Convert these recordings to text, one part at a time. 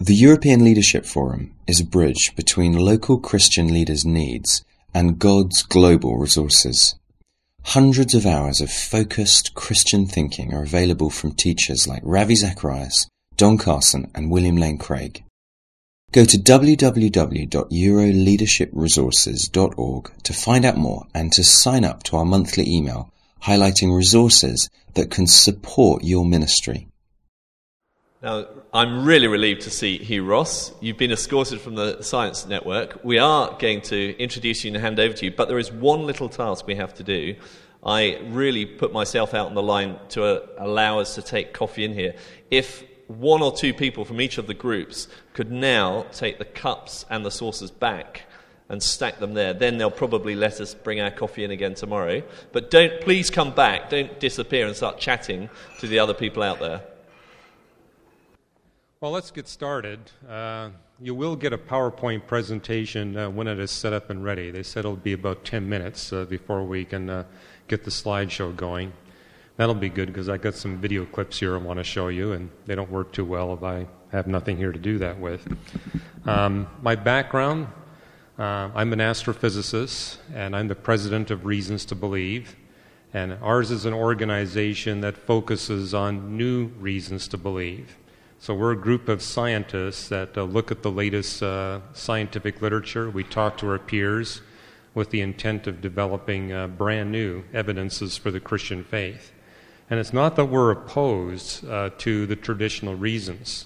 The European Leadership Forum is a bridge between local Christian leaders' needs and God's global resources. Hundreds of hours of focused Christian thinking are available from teachers like Ravi Zacharias, Don Carson and William Lane Craig. Go to www.euroleadership.resources.org to find out more and to sign up to our monthly email highlighting resources that can support your ministry. Now, I'm really relieved to see Hugh Ross. You've been escorted from the Science Network. We are going to introduce you and hand over to you, but there is one little task we have to do. I really put myself out on the line to allow us to take coffee in here. If one or two people from each of the groups could now take the cups and the saucers back and stack them there, then they'll probably let us bring our coffee in again tomorrow. But please come back. Don't disappear and start chatting to the other people out there. Well, let's get started. You will get a PowerPoint presentation when it is set up and ready. They said it'll be about 10 minutes before we can get the slideshow going. That'll be good because I got some video clips here I want to show you, and they don't work too well if I have nothing here to do that with. My background, I'm an astrophysicist, and I'm the president of Reasons to Believe. And ours is an organization that focuses on new reasons to believe. So we're a group of scientists that look at the latest scientific literature. We talk to our peers with the intent of developing brand new evidences for the Christian faith. And it's not that we're opposed to the traditional reasons,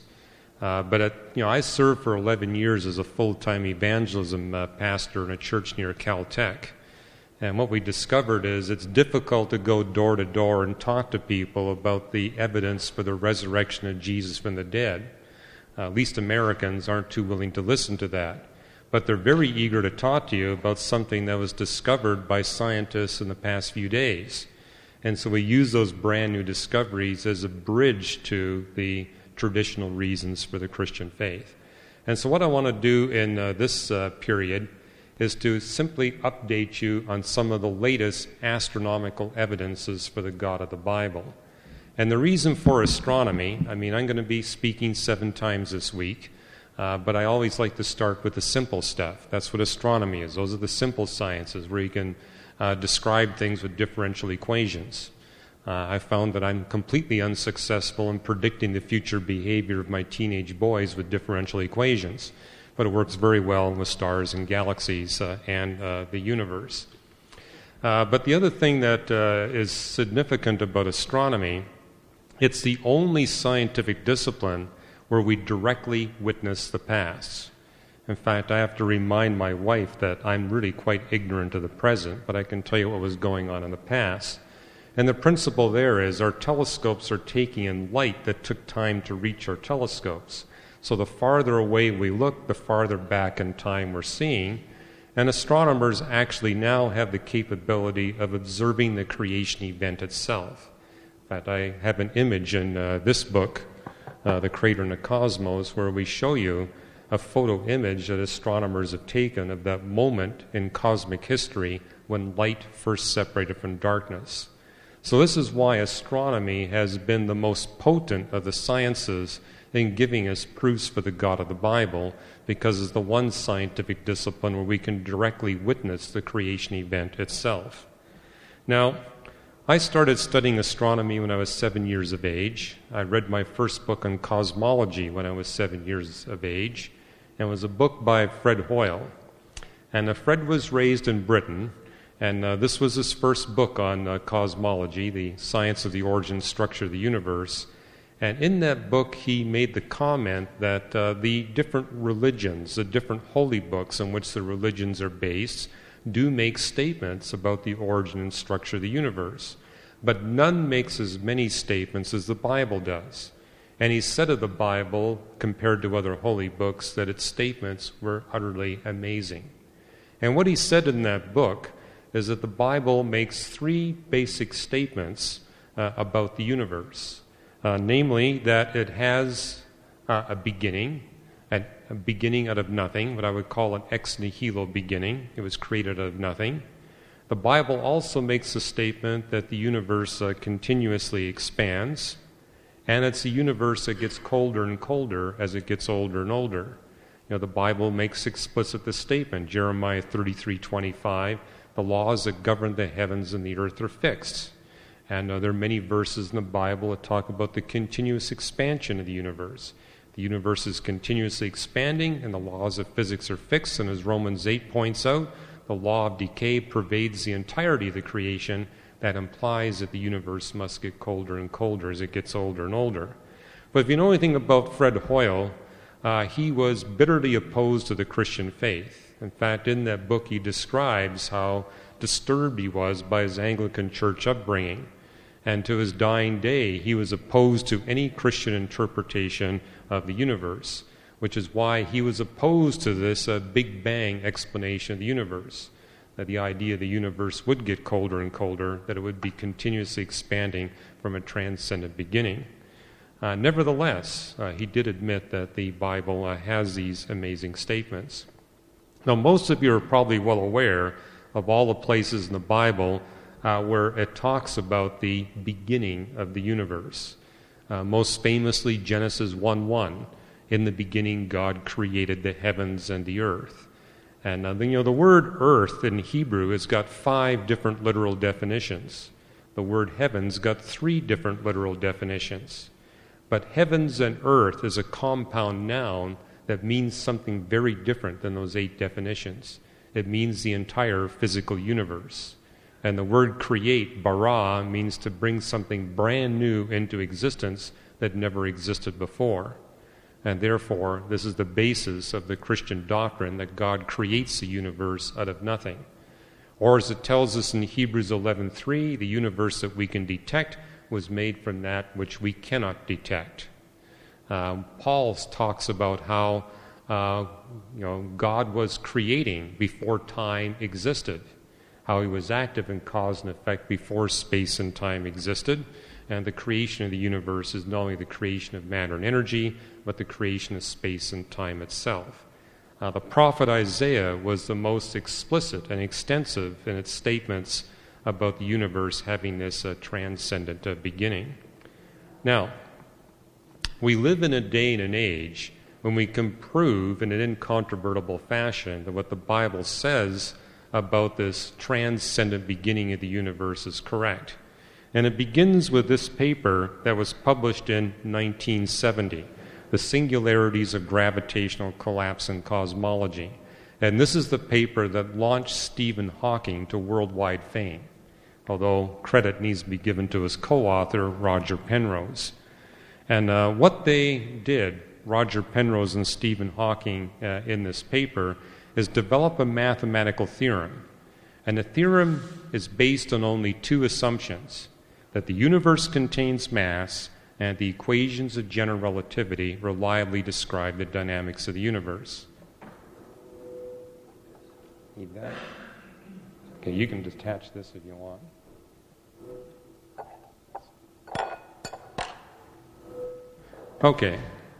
but I served for 11 years as a full-time evangelism pastor in a church near Caltech. And what we discovered is it's difficult to go door to door and talk to people about the evidence for the resurrection of Jesus from the dead. At least Americans aren't too willing to listen to that. But they're very eager to talk to you about something that was discovered by scientists in the past few days. And so we use those brand new discoveries as a bridge to the traditional reasons for the Christian faith. And so what I want to do in this period is to simply update you on some of the latest astronomical evidences for the God of the Bible. And the reason for astronomy, I'm going to be speaking 7 times this week, but I always like to start with the simple stuff. That's what astronomy is. Those are the simple sciences where you can describe things with differential equations. I found that I'm completely unsuccessful in predicting the future behavior of my teenage boys with differential equations. But it works very well with stars and galaxies and the universe. But the other thing that is significant about astronomy, it's the only scientific discipline where we directly witness the past. In fact, I have to remind my wife that I'm really quite ignorant of the present, but I can tell you what was going on in the past. And the principle there is our telescopes are taking in light that took time to reach our telescopes. So the farther away we look, the farther back in time we're seeing. And astronomers actually now have the capability of observing the creation event itself. In fact, I have an image in this book, The Crater in the Cosmos, where we show you a photo image that astronomers have taken of that moment in cosmic history when light first separated from darkness. So this is why astronomy has been the most potent of the sciences in giving us proofs for the God of the Bible, because it's the one scientific discipline where we can directly witness the creation event itself. Now, I started studying astronomy when I was 7 years of age. I read my first book on cosmology when I was 7 years of age, and it was a book by Fred Hoyle. And Fred was raised in Britain, and this was his first book on cosmology, the science of the origin and structure of the universe. And in that book, he made the comment that the different religions, the different holy books on which the religions are based, do make statements about the origin and structure of the universe. But none makes as many statements as the Bible does. And he said of the Bible, compared to other holy books, that its statements were utterly amazing. And what he said in that book is that the Bible makes 3 basic statements about the universe. Namely, that it has a beginning out of nothing, what I would call an ex nihilo beginning. It was created out of nothing. The Bible also makes a statement that the universe continuously expands, And it's a universe that gets colder and colder as it gets older and older. The Bible makes explicit this statement, Jeremiah 33:25, the laws that govern the heavens and the earth are fixed. And there are many verses in the Bible that talk about the continuous expansion of the universe. The universe is continuously expanding, and the laws of physics are fixed. And as Romans 8 points out, the law of decay pervades the entirety of the creation. That implies that the universe must get colder and colder as it gets older and older. But if you know anything about Fred Hoyle, he was bitterly opposed to the Christian faith. In fact, in that book, he describes how disturbed he was by his Anglican church upbringing. And to his dying day, he was opposed to any Christian interpretation of the universe, which is why he was opposed to this Big Bang explanation of the universe, that the idea the universe would get colder and colder, that it would be continuously expanding from a transcendent beginning. Nevertheless, he did admit that the Bible has these amazing statements. Now, most of you are probably well aware of all the places in the Bible where it talks about the beginning of the universe. Most famously, Genesis 1:1. In the beginning, God created the heavens and the earth. And the word earth in Hebrew has got 5 different literal definitions. The word heavens got 3 different literal definitions. But heavens and earth is a compound noun that means something very different than those 8 definitions. It means the entire physical universe. And the word create, bara, means to bring something brand new into existence that never existed before. And therefore, this is the basis of the Christian doctrine that God creates the universe out of nothing. Or as it tells us in Hebrews 11:3, the universe that we can detect was made from that which we cannot detect. Paul talks about how God was creating before time existed, how he was active in cause and effect before space and time existed, and the creation of the universe is not only the creation of matter and energy, but the creation of space and time itself. The prophet Isaiah was the most explicit and extensive in its statements about the universe having this transcendent beginning. Now, we live in a day and an age when we can prove in an incontrovertible fashion that what the Bible says about this transcendent beginning of the universe is correct. And it begins with this paper that was published in 1970, The Singularities of Gravitational Collapse and Cosmology. And this is the paper that launched Stephen Hawking to worldwide fame, although credit needs to be given to his co-author, Roger Penrose. And what they did, Roger Penrose and Stephen Hawking, in this paper, is develop a mathematical theorem. And the theorem is based on only 2 assumptions: that the universe contains mass, and the equations of general relativity reliably describe the dynamics of the universe. Need that? Okay, you can detach this if you want. Okay.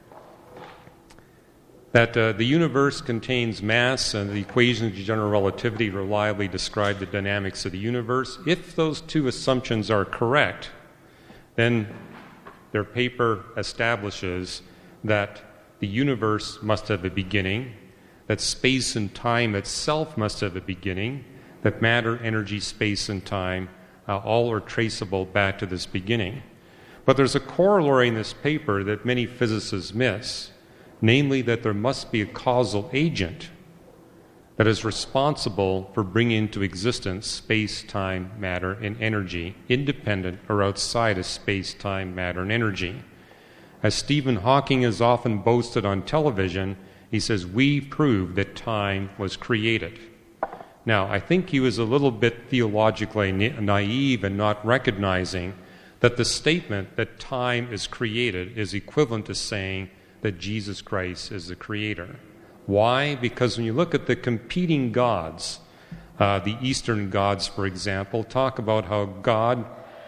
That the universe contains mass and the equations of general relativity reliably describe the dynamics of the universe. If those 2 assumptions are correct, then their paper establishes that the universe must have a beginning, that space and time itself must have a beginning, that matter, energy, space, and time all are traceable back to this beginning. But there's a corollary in this paper that many physicists miss, namely that there must be a causal agent that is responsible for bringing into existence space, time, matter, and energy, independent or outside of space, time, matter, and energy. As Stephen Hawking has often boasted on television, he says, "We proved that time was created." Now, I think he was a little bit theologically naive in not recognizing that the statement that time is created is equivalent to saying that Jesus Christ is the creator. Why? Because when you look at the competing gods, the Eastern gods, for example, talk about how God...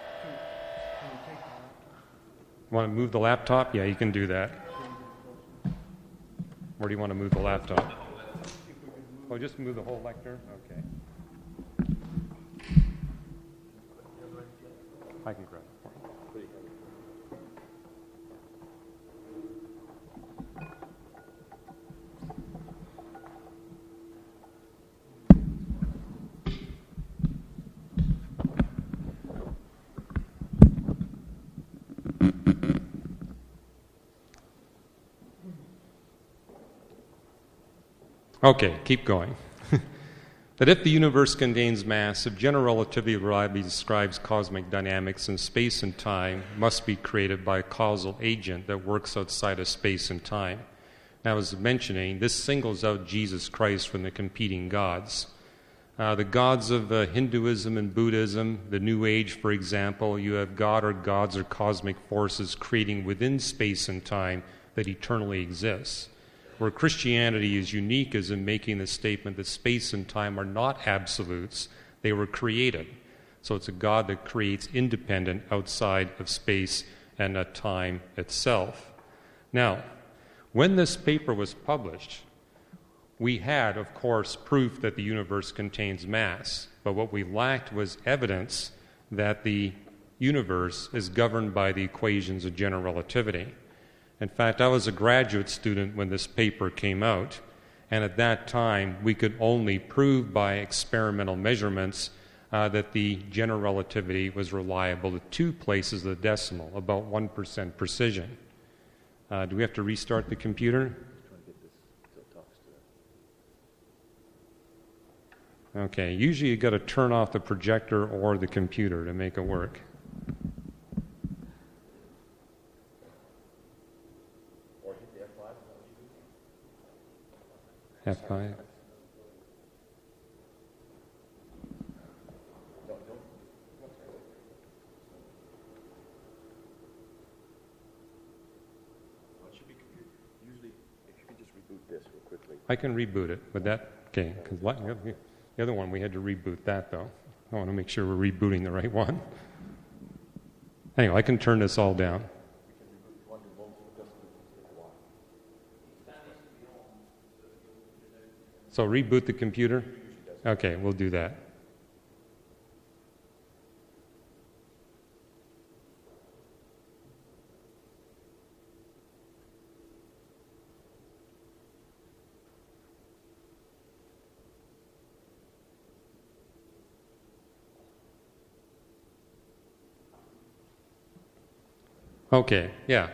Want to move the laptop? Yeah, you can do that. Where do you want to move the laptop? Oh, just move the whole lectern? Okay. I can grab it for you. Okay, keep going. That if the universe contains mass, if general relativity reliably describes cosmic dynamics, then space and time must be created by a causal agent that works outside of space and time. Now, as I was mentioning, this singles out Jesus Christ from the competing gods. The gods of Hinduism and Buddhism, the New Age, for example, you have God or gods or cosmic forces creating within space and time that eternally exists. Where Christianity is unique is in making the statement that space and time are not absolutes, they were created. So it's a God that creates independent outside of space and time itself. Now, when this paper was published, we had, of course, proof that the universe contains mass, but what we lacked was evidence that the universe is governed by the equations of general relativity. In fact, I was a graduate student when this paper came out, and at that time we could only prove by experimental measurements that the general relativity was reliable to 2 places of the decimal, about 1% precision. Do we have to restart the computer? Okay, usually you've got to turn off the projector or the computer to make it work. F5. I can reboot it, but that, okay, because the other one we had to reboot that though. I want to make sure we're rebooting the right one. Anyway, I can turn this all down. So reboot the computer? Okay, we'll do that. Okay, yeah.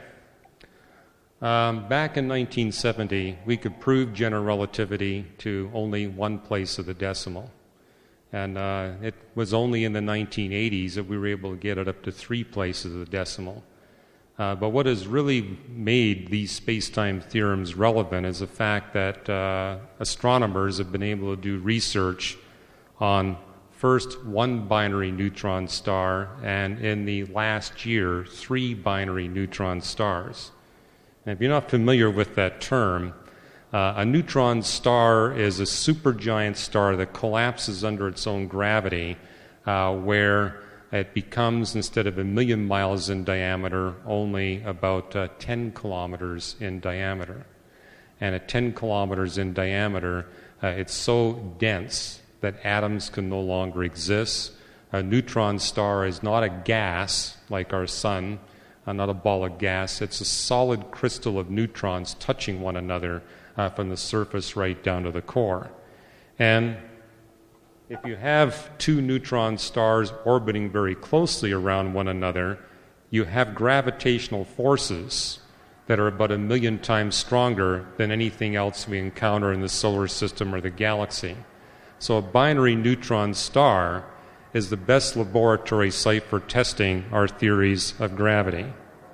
Back in 1970, we could prove general relativity to only 1 place of the decimal. And it was only in the 1980s that we were able to get it up to 3 places of the decimal. But what has really made these space-time theorems relevant is the fact that astronomers have been able to do research on first 1 binary neutron star, and in the last year, 3 binary neutron stars. And if you're not familiar with that term, a neutron star is a supergiant star that collapses under its own gravity, where it becomes, instead of 1,000,000 miles in diameter, only about 10 kilometers in diameter. And at 10 kilometers in diameter, it's so dense that atoms can no longer exist. A neutron star is not a gas like our sun, not a ball of gas. It's a solid crystal of neutrons touching one another from the surface right down to the core. And if you have 2 neutron stars orbiting very closely around one another, you have gravitational forces that are about 1,000,000 times stronger than anything else we encounter in the solar system or the galaxy. So a binary neutron star is the best laboratory site for testing our theories of gravity.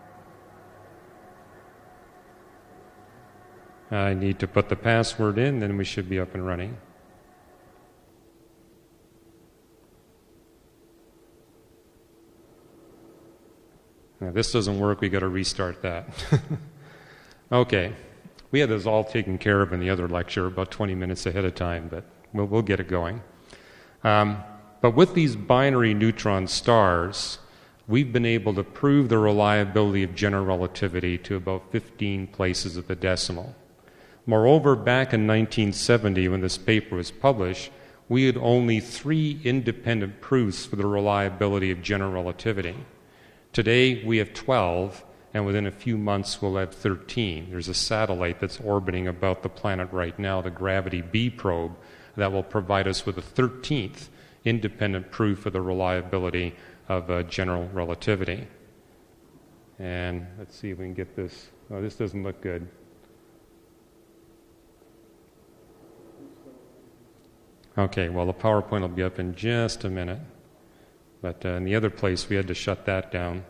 I need to put the password in, then we should be up and running. Now, this doesn't work, we got to restart that. Okay, we had this all taken care of in the other lecture about 20 minutes ahead of time, but we'll get it going. But with these binary neutron stars, we've been able to prove the reliability of general relativity to about 15 places of the decimal. Moreover, back in 1970, when this paper was published, we had only 3 independent proofs for the reliability of general relativity. Today, we have 12, and within a few months, we'll have 13. There's a satellite that's orbiting about the planet right now, the Gravity B probe, that will provide us with a 13th independent proof of the reliability of general relativity. And let's see if we can get this. Oh, this doesn't look good. Okay, well, the PowerPoint will be up in just a minute. But in the other place, we had to shut that down.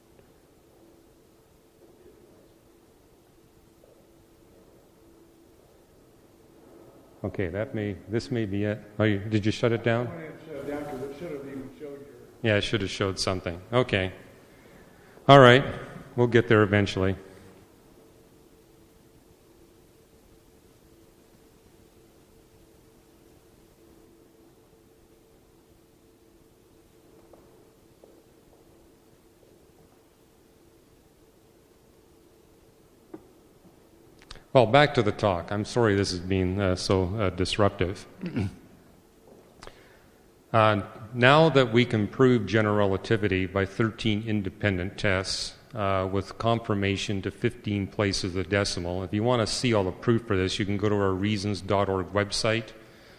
Okay, this may be it. Oh, did you shut it down? I wanted to shut it down because it should have even showed your... Yeah, it should have showed something. Okay. All right, we'll get there eventually. Well, back to the talk. I'm sorry this has been so disruptive. Now that we can prove general relativity by 13 independent tests with confirmation to 15 places of the decimal, if you want to see all the proof for this, you can go to our reasons.org website.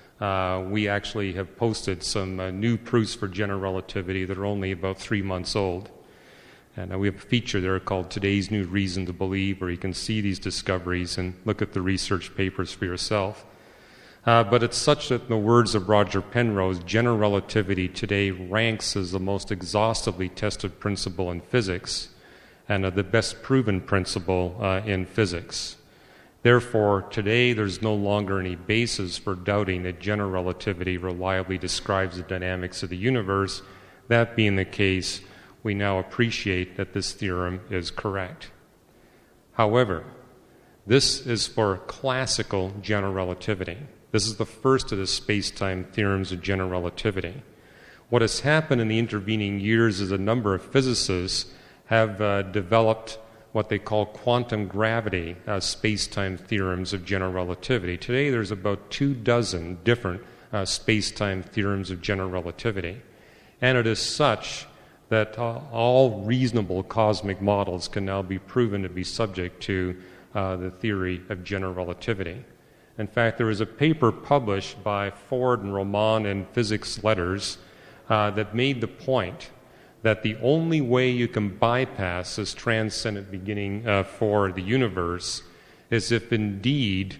We actually have posted some new proofs for general relativity that are only about 3 months old. And we have a feature there called Today's New Reason to Believe, where you can see these discoveries and look at the research papers for yourself. But it's such that, in the words of Roger Penrose, general relativity today ranks as the most exhaustively tested principle in physics and the best proven principle in physics. Therefore, today there's no longer any basis for doubting that general relativity reliably describes the dynamics of the universe. That being the case, we now appreciate that this theorem is correct. However, this is for classical general relativity. This is the first of the space-time theorems of general relativity. What has happened in the intervening years is a number of physicists have developed what they call quantum gravity space-time theorems of general relativity. Today there's about 24 different space-time theorems of general relativity. And it is such that all reasonable cosmic models can now be proven to be subject to the theory of general relativity. In fact, there was a paper published by Ford and Roman in Physics Letters that made the point that the only way you can bypass this transcendent beginning for the universe is if indeed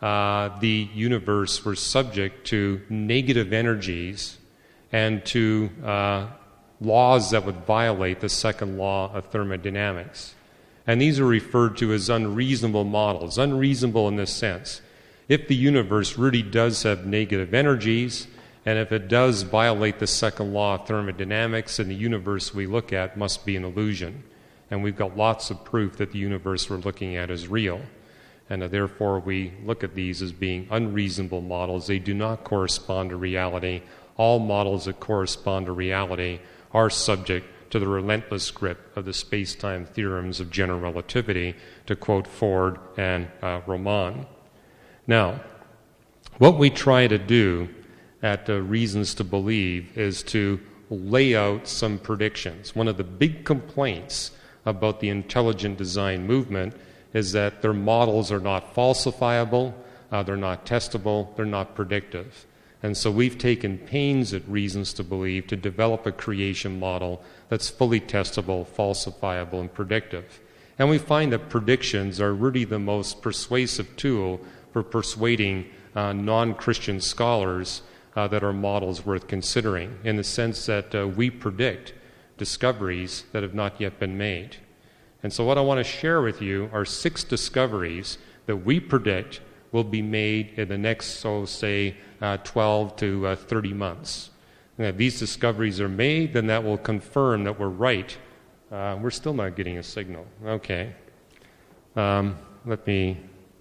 the universe were subject to negative energies and to laws that would violate the second law of thermodynamics. And these are referred to as unreasonable models. Unreasonable in this sense. If the universe really does have negative energies, and if it does violate the second law of thermodynamics, then the universe we look at must be an illusion. And we've got lots of proof that the universe we're looking at is real. And therefore we look at these as being unreasonable models. They do not correspond to reality. All models that correspond to reality are subject to the relentless grip of the space-time theorems of general relativity, to quote Ford and Roman. Now, what we try to do at Reasons to Believe is to lay out some predictions. One of the big complaints about the intelligent design movement is that their models are not falsifiable, they're not testable, they're not predictive. And so we've taken pains at Reasons to Believe to develop a creation model that's fully testable, falsifiable, and predictive. And we find that predictions are really the most persuasive tool for persuading non-Christian scholars that our models worth considering, in the sense that we predict discoveries that have not yet been made. And so what I want to share with you are 6 discoveries that we predict will be made in the next, 12 to 30 months. And if these discoveries are made, then that will confirm that we're right. We're still not getting a signal. Okay. Let me...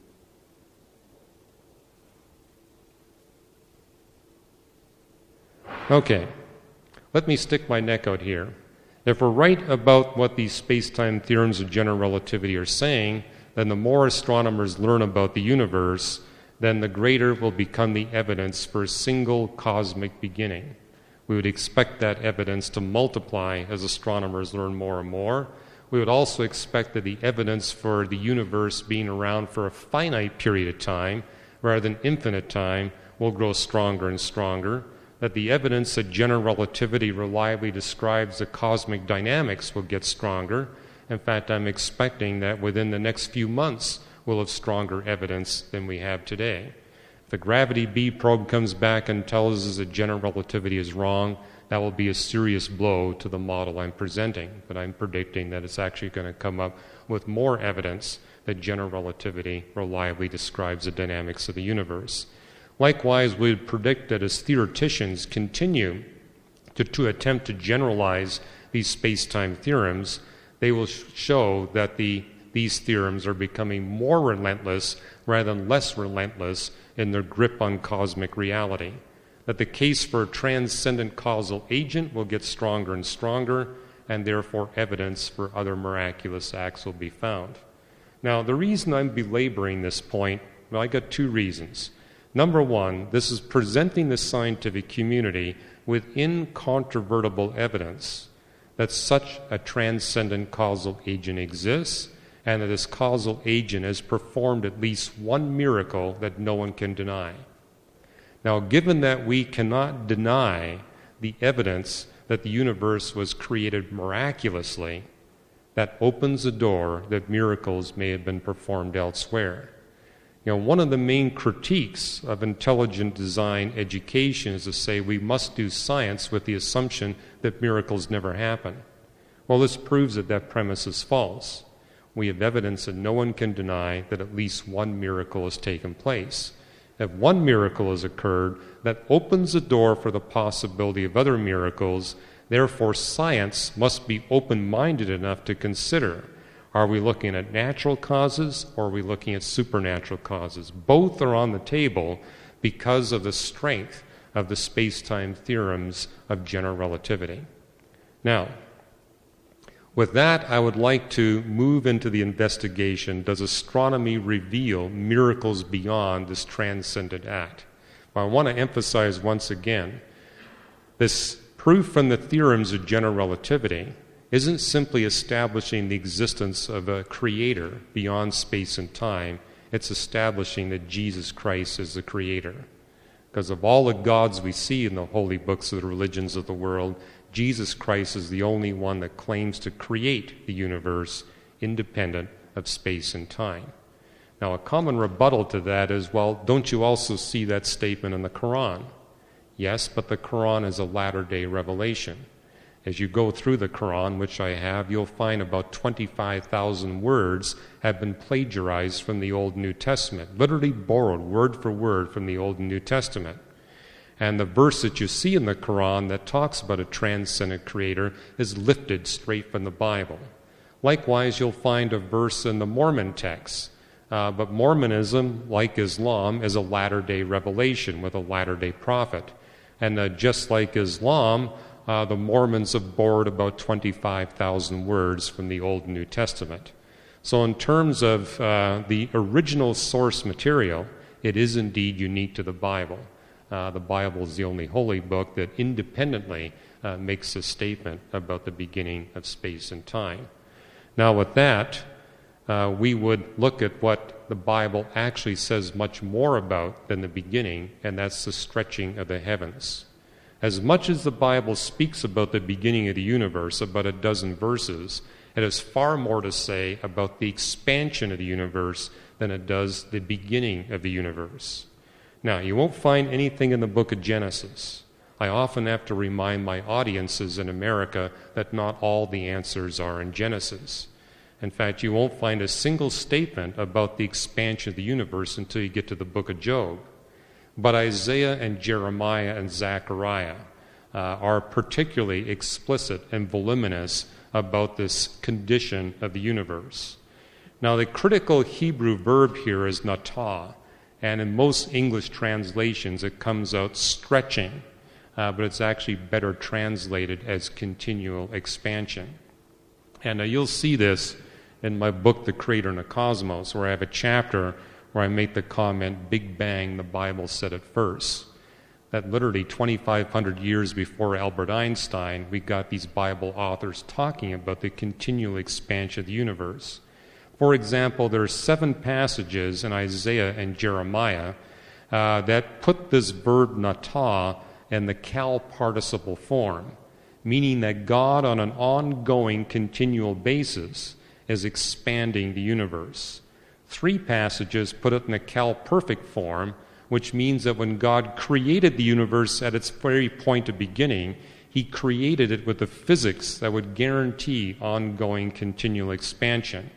Okay. Let me stick my neck out here. If we're right about what these space-time theorems of general relativity are saying, then the more astronomers learn about the universe, then the greater will become the evidence for a single cosmic beginning. We would expect that evidence to multiply as astronomers learn more and more. We would also expect that the evidence for the universe being around for a finite period of time, rather than infinite time, will grow stronger and stronger. That the evidence that general relativity reliably describes the cosmic dynamics will get stronger. In fact, I'm expecting that within the next few months we'll have stronger evidence than we have today. In If the gravity B probe comes back and tells us that general relativity is wrong, that will be a serious blow to the model I'm presenting. But I'm predicting that it's actually going to come up with more evidence that general relativity reliably describes the dynamics of the universe. Likewise, we would predict that as theoreticians continue to attempt to generalize these space-time theorems, they will show that these theorems are becoming more relentless rather than less relentless in their grip on cosmic reality. That the case for a transcendent causal agent will get stronger and stronger, and therefore evidence for other miraculous acts will be found. Now, the reason I'm belaboring this point, well, I got two reasons. Number one, this is presenting the scientific community with incontrovertible evidence that such a transcendent causal agent exists, and that this causal agent has performed at least one miracle that no one can deny. Now, given that we cannot deny the evidence that the universe was created miraculously, that opens the door that miracles may have been performed elsewhere. One of the main critiques of intelligent design education is to say we must do science with the assumption that miracles never happen. Well, this proves that that premise is false. We have evidence that no one can deny that at least one miracle has taken place. If one miracle has occurred, that opens the door for the possibility of other miracles. Therefore, science must be open-minded enough to consider, are we looking at natural causes or are we looking at supernatural causes? Both are on the table because of the strength of the space-time theorems of general relativity. Now, with that, I would like to move into the investigation. Does astronomy reveal miracles beyond this transcendent act? Well, I want to emphasize once again, this proof from the theorems of general relativity isn't simply establishing the existence of a creator beyond space and time. It's establishing that Jesus Christ is the creator. Because of all the gods we see in the holy books of the religions of the world, Jesus Christ is the only one that claims to create the universe independent of space and time. Now, a common rebuttal to that is, well, don't you also see that statement in the Quran? Yes, but the Quran is a latter-day revelation. As you go through the Quran, which I have, you'll find about 25,000 words have been plagiarized from the Old and New Testament, literally borrowed word for word from the Old and New Testament. And the verse that you see in the Quran that talks about a transcendent creator is lifted straight from the Bible. Likewise, you'll find a verse in the Mormon text. But Mormonism, like Islam, is a latter-day revelation with a latter-day prophet. And just like Islam, the Mormons have borrowed about 25,000 words from the Old and New Testament. So in terms of the original source material, it is indeed unique to the Bible. The Bible is the only holy book that independently makes a statement about the beginning of space and time. Now with that, we would look at what the Bible actually says much more about than the beginning, and that's the stretching of the heavens. As much as the Bible speaks about the beginning of the universe, about a dozen verses, it has far more to say about the expansion of the universe than it does the beginning of the universe. Now, you won't find anything in the book of Genesis. I often have to remind my audiences in America that not all the answers are in Genesis. In fact, you won't find a single statement about the expansion of the universe until you get to the book of Job. But Isaiah and Jeremiah and Zechariah are particularly explicit and voluminous about this condition of the universe. Now, the critical Hebrew verb here is natah, and in most English translations it comes out stretching, but it's actually better translated as continual expansion. And you'll see this in my book, The Creator and the Cosmos, where I have a chapter where I make the comment, Big Bang, the Bible said it first. That literally 2,500 years before Albert Einstein, we got these Bible authors talking about the continual expansion of the universe. For example, there are 7 passages in Isaiah and Jeremiah that put this verb natah in the cal participle form, meaning that God on an ongoing, continual basis is expanding the universe. 3 passages put it in the cal perfect form, which means that when God created the universe at its very point of beginning, he created it with the physics that would guarantee ongoing continual expansion.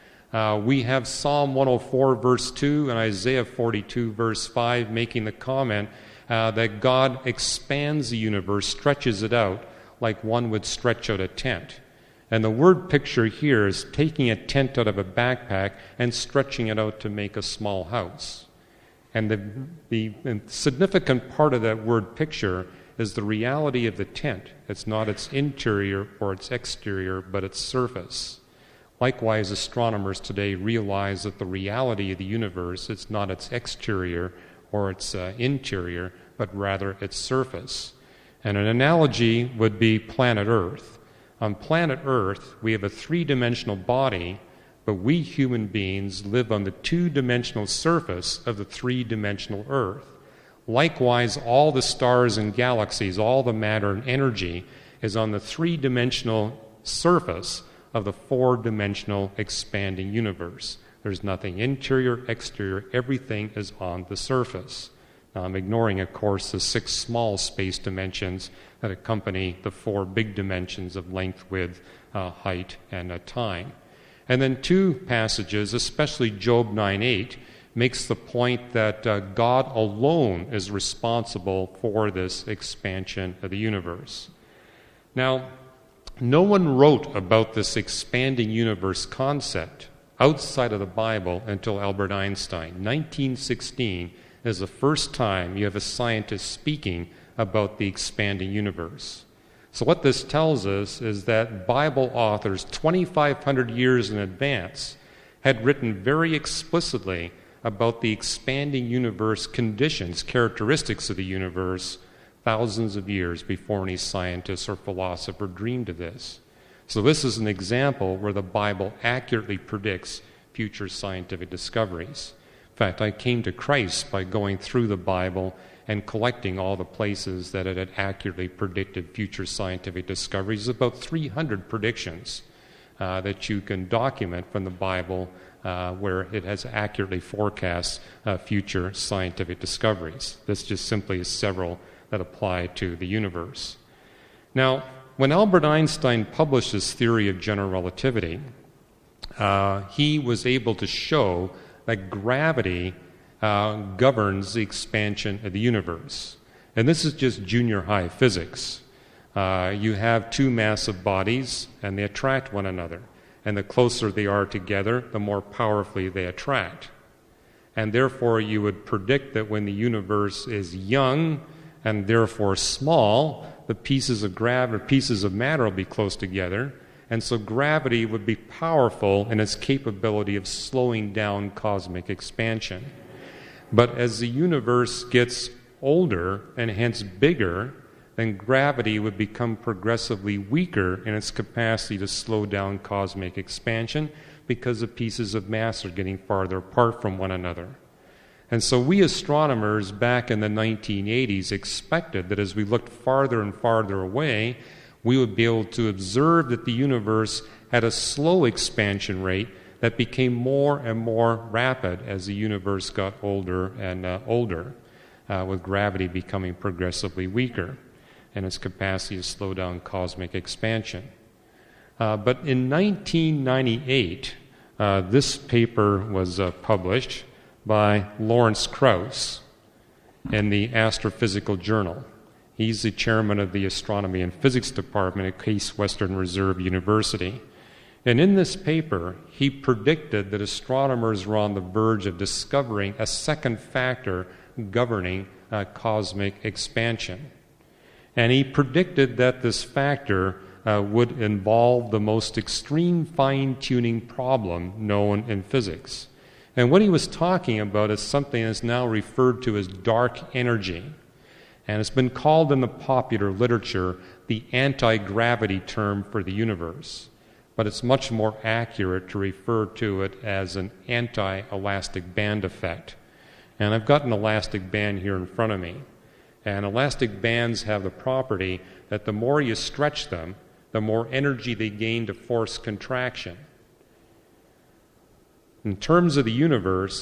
We have Psalm 104 verse 2 and Isaiah 42 verse 5 making the comment that God expands the universe, stretches it out like one would stretch out a tent. And the word picture here is taking a tent out of a backpack and stretching it out to make a small house. And the significant part of that word picture is the reality of the tent. It's not its interior or its exterior, but its surface. Likewise, astronomers today realize that the reality of the universe is not its exterior or its interior, but rather its surface. And an analogy would be planet Earth. On planet Earth, we have a three-dimensional body, but we human beings live on the two-dimensional surface of the three-dimensional Earth. Likewise, all the stars and galaxies, all the matter and energy is on the three-dimensional surface of the four-dimensional expanding universe. There's nothing interior, exterior, everything is on the surface. Now, I'm ignoring, of course, the 6 small space dimensions that accompany the 4 big dimensions of length, width, height, and time. And then 2 passages, especially Job 9:8, makes the point that God alone is responsible for this expansion of the universe. Now, no one wrote about this expanding universe concept outside of the Bible until Albert Einstein. 1916 is the first time you have a scientist speaking about the expanding universe. So what this tells us is that Bible authors 2,500 years in advance had written very explicitly about the expanding universe conditions, characteristics of the universe, thousands of years before any scientist or philosopher dreamed of this. So this is an example where the Bible accurately predicts future scientific discoveries. In fact, I came to Christ by going through the Bible and collecting all the places that it had accurately predicted future scientific discoveries. About 300 predictions that you can document from the Bible where it has accurately forecast future scientific discoveries. This just simply is several that apply to the universe. Now, when Albert Einstein published his theory of general relativity, he was able to show that gravity governs the expansion of the universe. And this is just junior high physics. You have 2 massive bodies, and they attract one another. And the closer they are together, the more powerfully they attract. And therefore, you would predict that when the universe is young and therefore small, the pieces of matter will be close together. And so gravity would be powerful in its capability of slowing down cosmic expansion. But as the universe gets older and hence bigger, then gravity would become progressively weaker in its capacity to slow down cosmic expansion because the pieces of mass are getting farther apart from one another. And so we astronomers back in the 1980s expected that as we looked farther and farther away, we would be able to observe that the universe had a slow expansion rate that became more and more rapid as the universe got older and older, with gravity becoming progressively weaker and its capacity to slow down cosmic expansion. But in 1998, this paper was published by Lawrence Krauss in the Astrophysical Journal. He's the chairman of the Astronomy and Physics Department at Case Western Reserve University. And in this paper, he predicted that astronomers were on the verge of discovering a second factor governing cosmic expansion. And he predicted that this factor would involve the most extreme fine-tuning problem known in physics. And what he was talking about is something that's now referred to as dark energy. And it's been called in the popular literature the anti-gravity term for the universe. But it's much more accurate to refer to it as an anti-elastic band effect. And I've got an elastic band here in front of me. And elastic bands have the property that the more you stretch them, the more energy they gain to force contraction. In terms of the universe,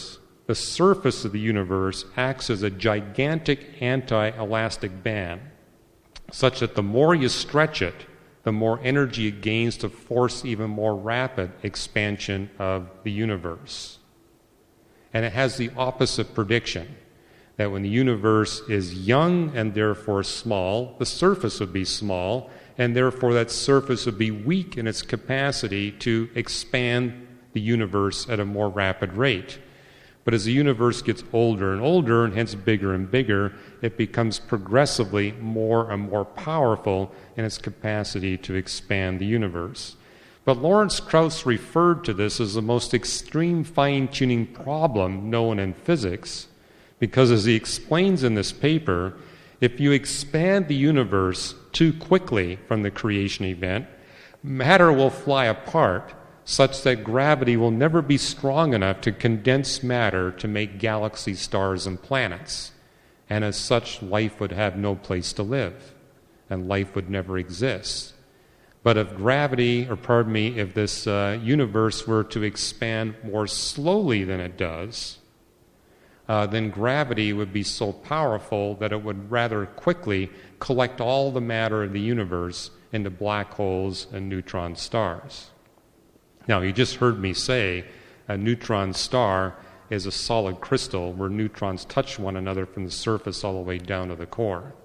the surface of the universe acts as a gigantic anti-elastic band, such that the more you stretch it, the more energy it gains to force even more rapid expansion of the universe. And it has the opposite prediction, that when the universe is young and therefore small, the surface would be small, and therefore that surface would be weak in its capacity to expand the universe at a more rapid rate. But as the universe gets older and older, and hence bigger and bigger, it becomes progressively more and more powerful in its capacity to expand the universe. But Lawrence Krauss referred to this as the most extreme fine-tuning problem known in physics, because as he explains in this paper, if you expand the universe too quickly from the creation event, matter will fly apart such that gravity will never be strong enough to condense matter to make galaxies, stars, and planets. And as such, life would have no place to live, and life would never exist. But if if this universe were to expand more slowly than it does, then gravity would be so powerful that it would rather quickly collect all the matter of the universe into black holes and neutron stars. Now, you just heard me say a neutron star is a solid crystal where neutrons touch one another from the surface all the way down to the core.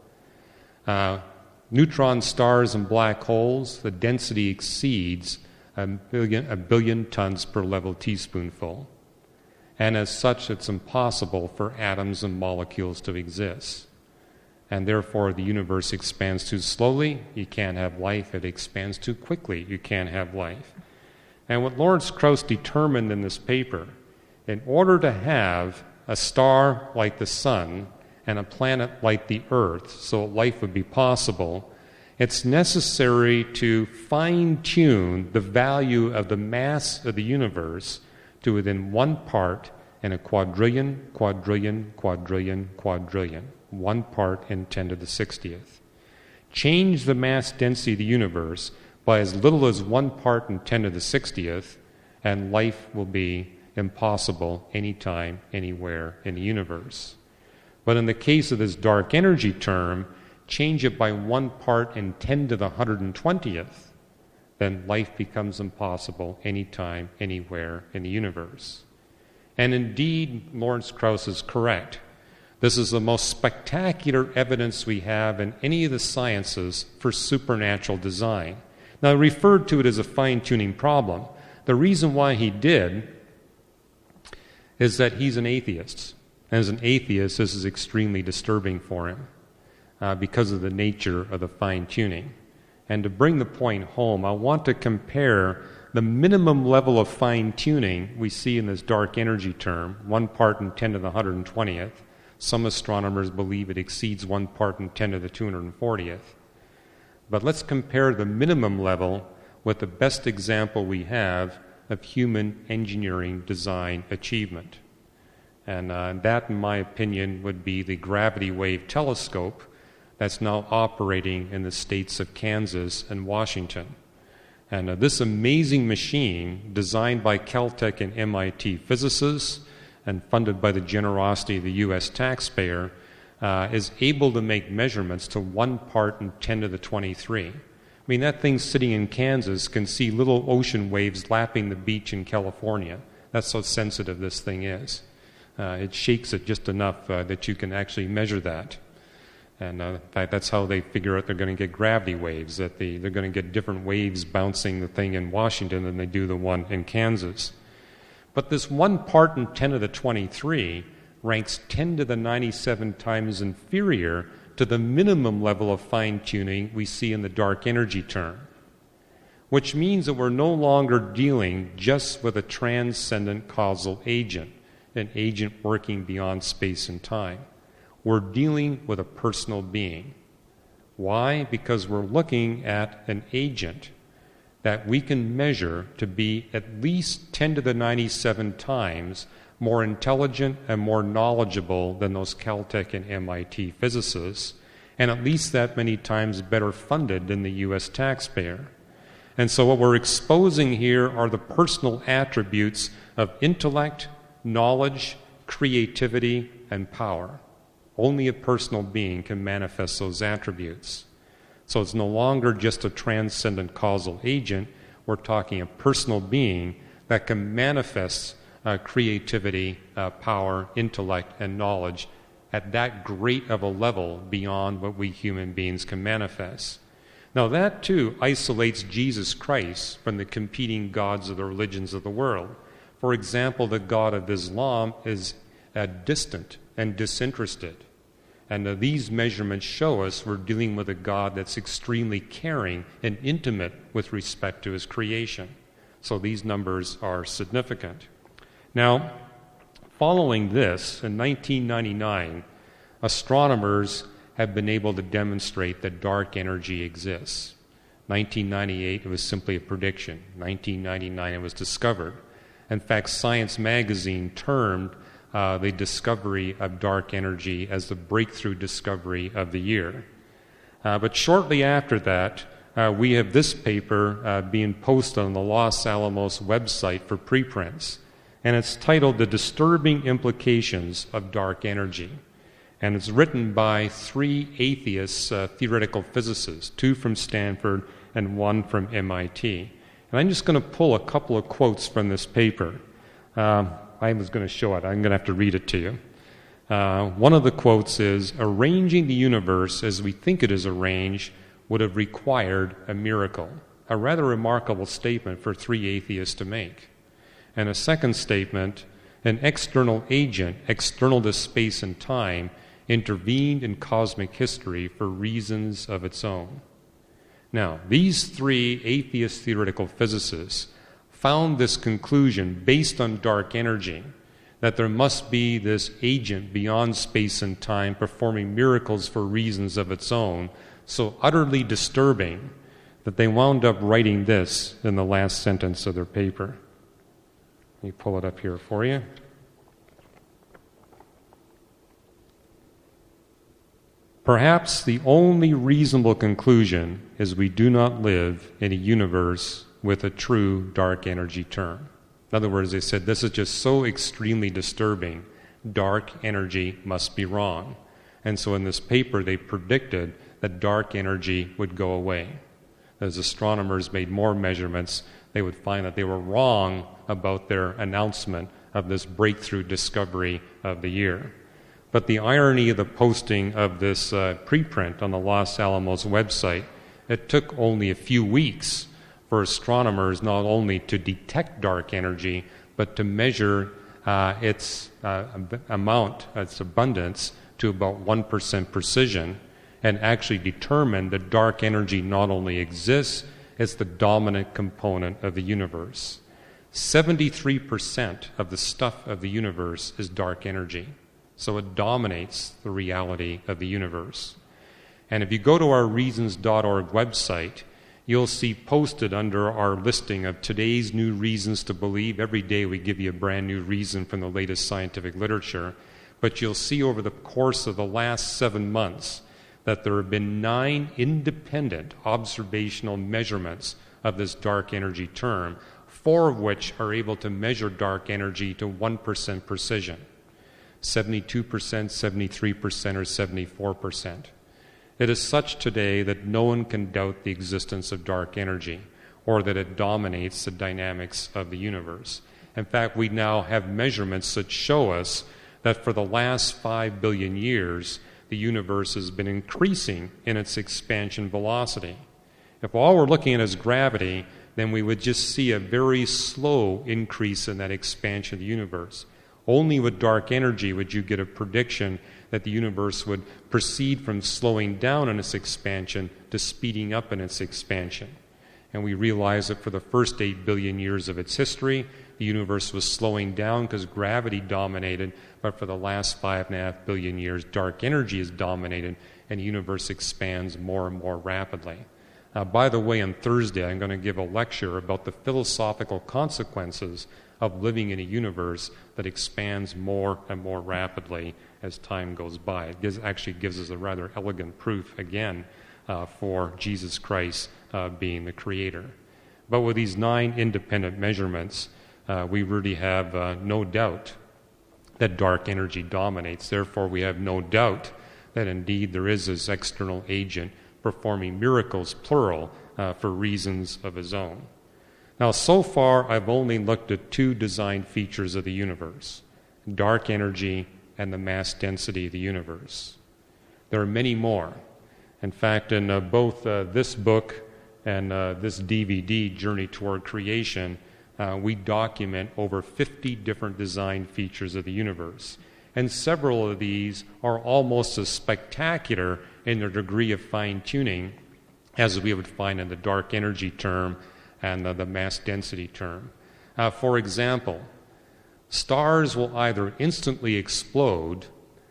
Neutron stars and black holes, the density exceeds a billion tons per level teaspoonful. And as such, it's impossible for atoms and molecules to exist. And therefore, the universe expands too slowly, you can't have life. It expands too quickly, you can't have life. And what Lawrence Krauss determined in this paper, in order to have a star like the sun and a planet like the Earth, so life would be possible, it's necessary to fine-tune the value of the mass of the universe to within 1 part in a quadrillion, 1 part in 10 to the 60th. Change the mass density of the universe by as little as 1 part in 10 to the 60th, and life will be impossible anytime, anywhere in the universe. But in the case of this dark energy term, change it by 1 part in 10 to the 120th, then life becomes impossible anytime, anywhere in the universe. And indeed, Lawrence Krauss is correct. This is the most spectacular evidence we have in any of the sciences for supernatural design. Now, I referred to it as a fine-tuning problem. The reason why he did is that he's an atheist. And as an atheist, this is extremely disturbing for him because of the nature of the fine-tuning. And to bring the point home, I want to compare the minimum level of fine-tuning we see in this dark energy term, 1 part in 10 to the 120th. Some astronomers believe it exceeds 1 part in 10 to the 240th. But let's compare the minimum level with the best example we have of human engineering design achievement. And that, in my opinion, would be the gravity wave telescope that's now operating in the states of Kansas and Washington. And this amazing machine, designed by Caltech and MIT physicists and funded by the generosity of the U.S. taxpayer, is able to make measurements to 1 part in 10 to the 23. I mean, that thing sitting in Kansas can see little ocean waves lapping the beach in California. That's how sensitive this thing is. It shakes it just enough that you can actually measure that. And in fact, that's how they figure out they're going to get gravity waves, that they're going to get different waves bouncing the thing in Washington than they do the one in Kansas. But this 1 part in 10 to the 23 ranks 10 to the 97 times inferior to the minimum level of fine-tuning we see in the dark energy term, which means that we're no longer dealing just with a transcendent causal agent, an agent working beyond space and time. We're dealing with a personal being. Why? Because we're looking at an agent that we can measure to be at least 10 to the 97 times more intelligent and more knowledgeable than those Caltech and MIT physicists, and at least that many times better funded than the U.S. taxpayer. And so what we're exposing here are the personal attributes of intellect, knowledge, creativity, and power. Only a personal being can manifest those attributes. So it's no longer just a transcendent causal agent. We're talking a personal being that can manifest creativity, power, intellect, and knowledge at that great of a level beyond what we human beings can manifest. Now that too isolates Jesus Christ from the competing gods of the religions of the world. For example, the God of Islam is distant and disinterested. And these measurements show us we're dealing with a God that's extremely caring and intimate with respect to his creation. So these numbers are significant. Now, following this, in 1999, astronomers have been able to demonstrate that dark energy exists. 1998, it was simply a prediction. 1999, it was discovered. In fact, Science magazine termed the discovery of dark energy as the breakthrough discovery of the year. But shortly after that, we have this paper being posted on the Los Alamos website for preprints, and it's titled The Disturbing Implications of Dark Energy. And it's written by 3 atheist theoretical physicists, 2 from Stanford and 1 from MIT. And I'm just going to pull a couple of quotes from this paper. I was going to show it. I'm going to have to read it to you. One of the quotes is, "Arranging the universe as we think it is arranged would have required a miracle." A rather remarkable statement for 3 atheists to make. And a second statement, "An external agent, external to space and time, intervened in cosmic history for reasons of its own." Now, these 3 atheist theoretical physicists found this conclusion based on dark energy, that there must be this agent beyond space and time performing miracles for reasons of its own, so utterly disturbing that they wound up writing this in the last sentence of their paper. Let me pull it up here for you. "Perhaps the only reasonable conclusion is we do not live in a universe with a true dark energy term." In other words, they said this is just so extremely disturbing, dark energy must be wrong. And so in this paper they predicted that dark energy would go away. As astronomers made more measurements, they would find that they were wrong about their announcement of this breakthrough discovery of the year. But the irony of the posting of this preprint on the Los Alamos website, it took only a few weeks for astronomers not only to detect dark energy, but to measure its amount, its abundance, to about 1% precision, and actually determine that dark energy not only exists, it's the dominant component of the universe. 73% of the stuff of the universe is dark energy. So it dominates the reality of the universe. And if you go to our Reasons.org website, you'll see posted under our listing of today's new reasons to believe. Every day we give you a brand new reason from the latest scientific literature. But you'll see over the course of the last 7 months that there have been 9 independent observational measurements of this dark energy term, 4 of which are able to measure dark energy to 1% precision. 72%, 73%, or 74%. It is such today that no one can doubt the existence of dark energy or that it dominates the dynamics of the universe. In fact, we now have measurements that show us that for the last 5 billion years, the universe has been increasing in its expansion velocity. If all we're looking at is gravity, then we would just see a very slow increase in that expansion of the universe. Only with dark energy would you get a prediction that the universe would proceed from slowing down in its expansion to speeding up in its expansion. And we realize that for the first 8 billion years of its history, the universe was slowing down because gravity dominated, but for the last 5.5 billion years, dark energy is dominated, and the universe expands more and more rapidly. By the way, on Thursday, I'm going to give a lecture about the philosophical consequences of living in a universe that expands more and more rapidly as time goes by. It actually gives us a rather elegant proof, again, for Jesus Christ being the creator. But with these 9 independent measurements, we really have no doubt that dark energy dominates. Therefore, we have no doubt that indeed there is this external agent performing miracles, plural, for reasons of his own. Now, so far, I've only looked at two design features of the universe, dark energy and the mass density of the universe. There are many more. In fact, in both this book and this DVD, Journey Toward Creation, we document over 50 different design features of the universe. And several of these are almost as spectacular in their degree of fine-tuning as we would find in the dark energy term and the mass density term. For example, stars will either instantly explode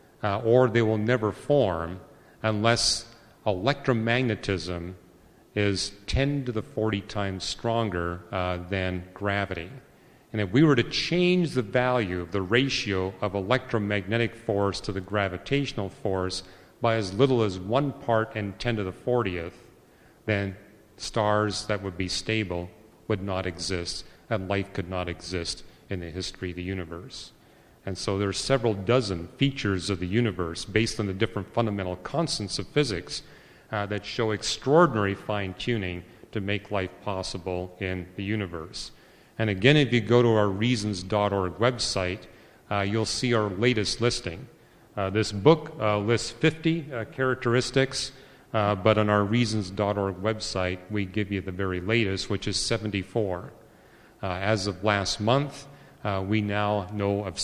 or they will never form unless electromagnetism is 10 to the 40 times stronger than gravity. And if we were to change the value of the ratio of electromagnetic force to the gravitational force by as little as 1 part in 10 to the 40th, then stars that would be stable would not exist, and life could not exist in the history of the universe. And so there are several dozen features of the universe based on the different fundamental constants of physics that show extraordinary fine-tuning to make life possible in the universe. And again, if you go to our reasons.org website, you'll see our latest listing. This book lists 50 characteristics, but on our reasons.org website, we give you the very latest, which is 74. As of last month, we now know of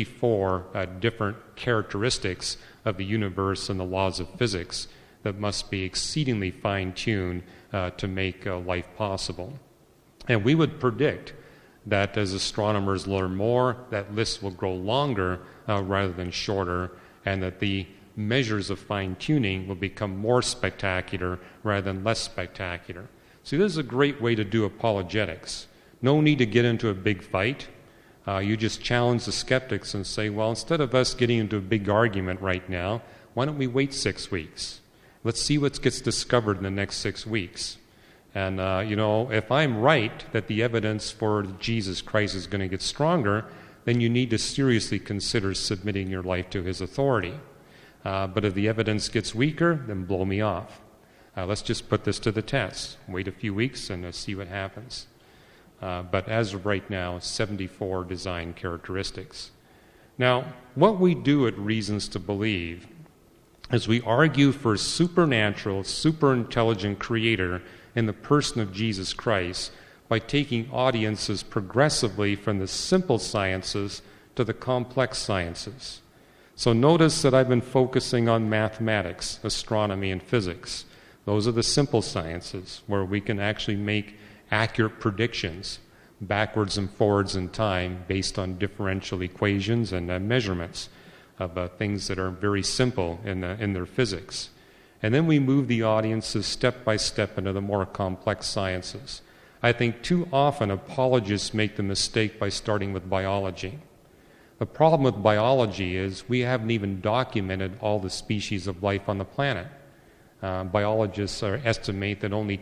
74 different characteristics of the universe and the laws of physics that must be exceedingly fine-tuned to make life possible. And we would predict that as astronomers learn more, that list will grow longer rather than shorter, and that the measures of fine-tuning will become more spectacular rather than less spectacular. See, this is a great way to do apologetics. No need to get into a big fight. You just challenge the skeptics and say, well, instead of us getting into a big argument right now, why don't we wait 6 weeks? Let's see what gets discovered in the next 6 weeks. And, if I'm right that the evidence for Jesus Christ is going to get stronger, then you need to seriously consider submitting your life to his authority. But if the evidence gets weaker, then blow me off. Let's just put this to the test. Wait a few weeks and see what happens. But as of right now, 74 design characteristics. Now, what we do at Reasons to Believe is we argue for a supernatural, superintelligent creator in the person of Jesus Christ by taking audiences progressively from the simple sciences to the complex sciences. So notice that I've been focusing on mathematics, astronomy, and physics. Those are the simple sciences where we can actually make accurate predictions backwards and forwards in time based on differential equations and measurements of things that are very simple in their physics. And then we move the audiences step by step into the more complex sciences. I think too often apologists make the mistake by starting with biology. The problem with biology is we haven't even documented all the species of life on the planet. Biologists estimate that only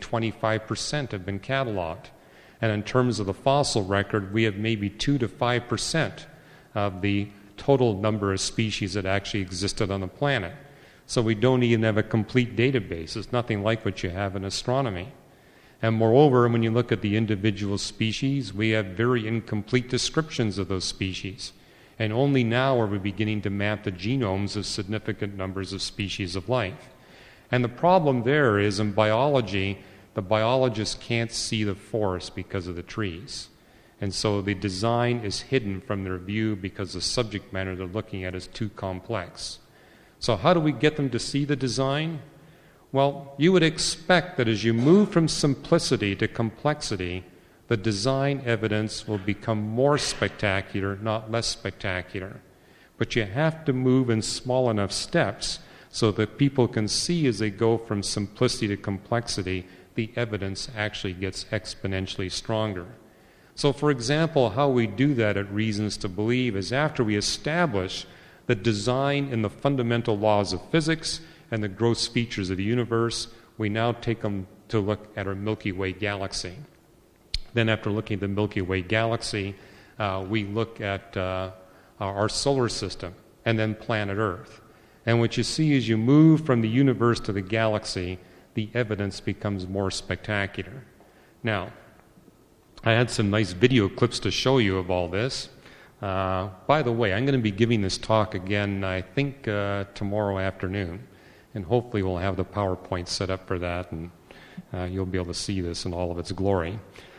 25% have been cataloged. And in terms of the fossil record, we have maybe 2 to 5% of the total number of species that actually existed on the planet. So we don't even have a complete database. It's nothing like what you have in astronomy. And moreover, when you look at the individual species, we have very incomplete descriptions of those species. And only now are we beginning to map the genomes of significant numbers of species of life. And the problem there is in biology, the biologists can't see the forest because of the trees. And so the design is hidden from their view because the subject matter they're looking at is too complex. So how do we get them to see the design? Well, you would expect that as you move from simplicity to complexity, the design evidence will become more spectacular, not less spectacular. But you have to move in small enough steps so that people can see as they go from simplicity to complexity, the evidence actually gets exponentially stronger. So, for example, how we do that at Reasons to Believe is after we establish the design and the fundamental laws of physics and the gross features of the universe, we now take them to look at our Milky Way galaxy. Then after looking at the Milky Way galaxy, we look at our solar system, and then planet Earth. And what you see as you move from the universe to the galaxy, the evidence becomes more spectacular. Now, I had some nice video clips to show you of all this. By the way, I'm going to be giving this talk again, I think, tomorrow afternoon. And hopefully we'll have the PowerPoint set up for that, and you'll be able to see this in all of its glory.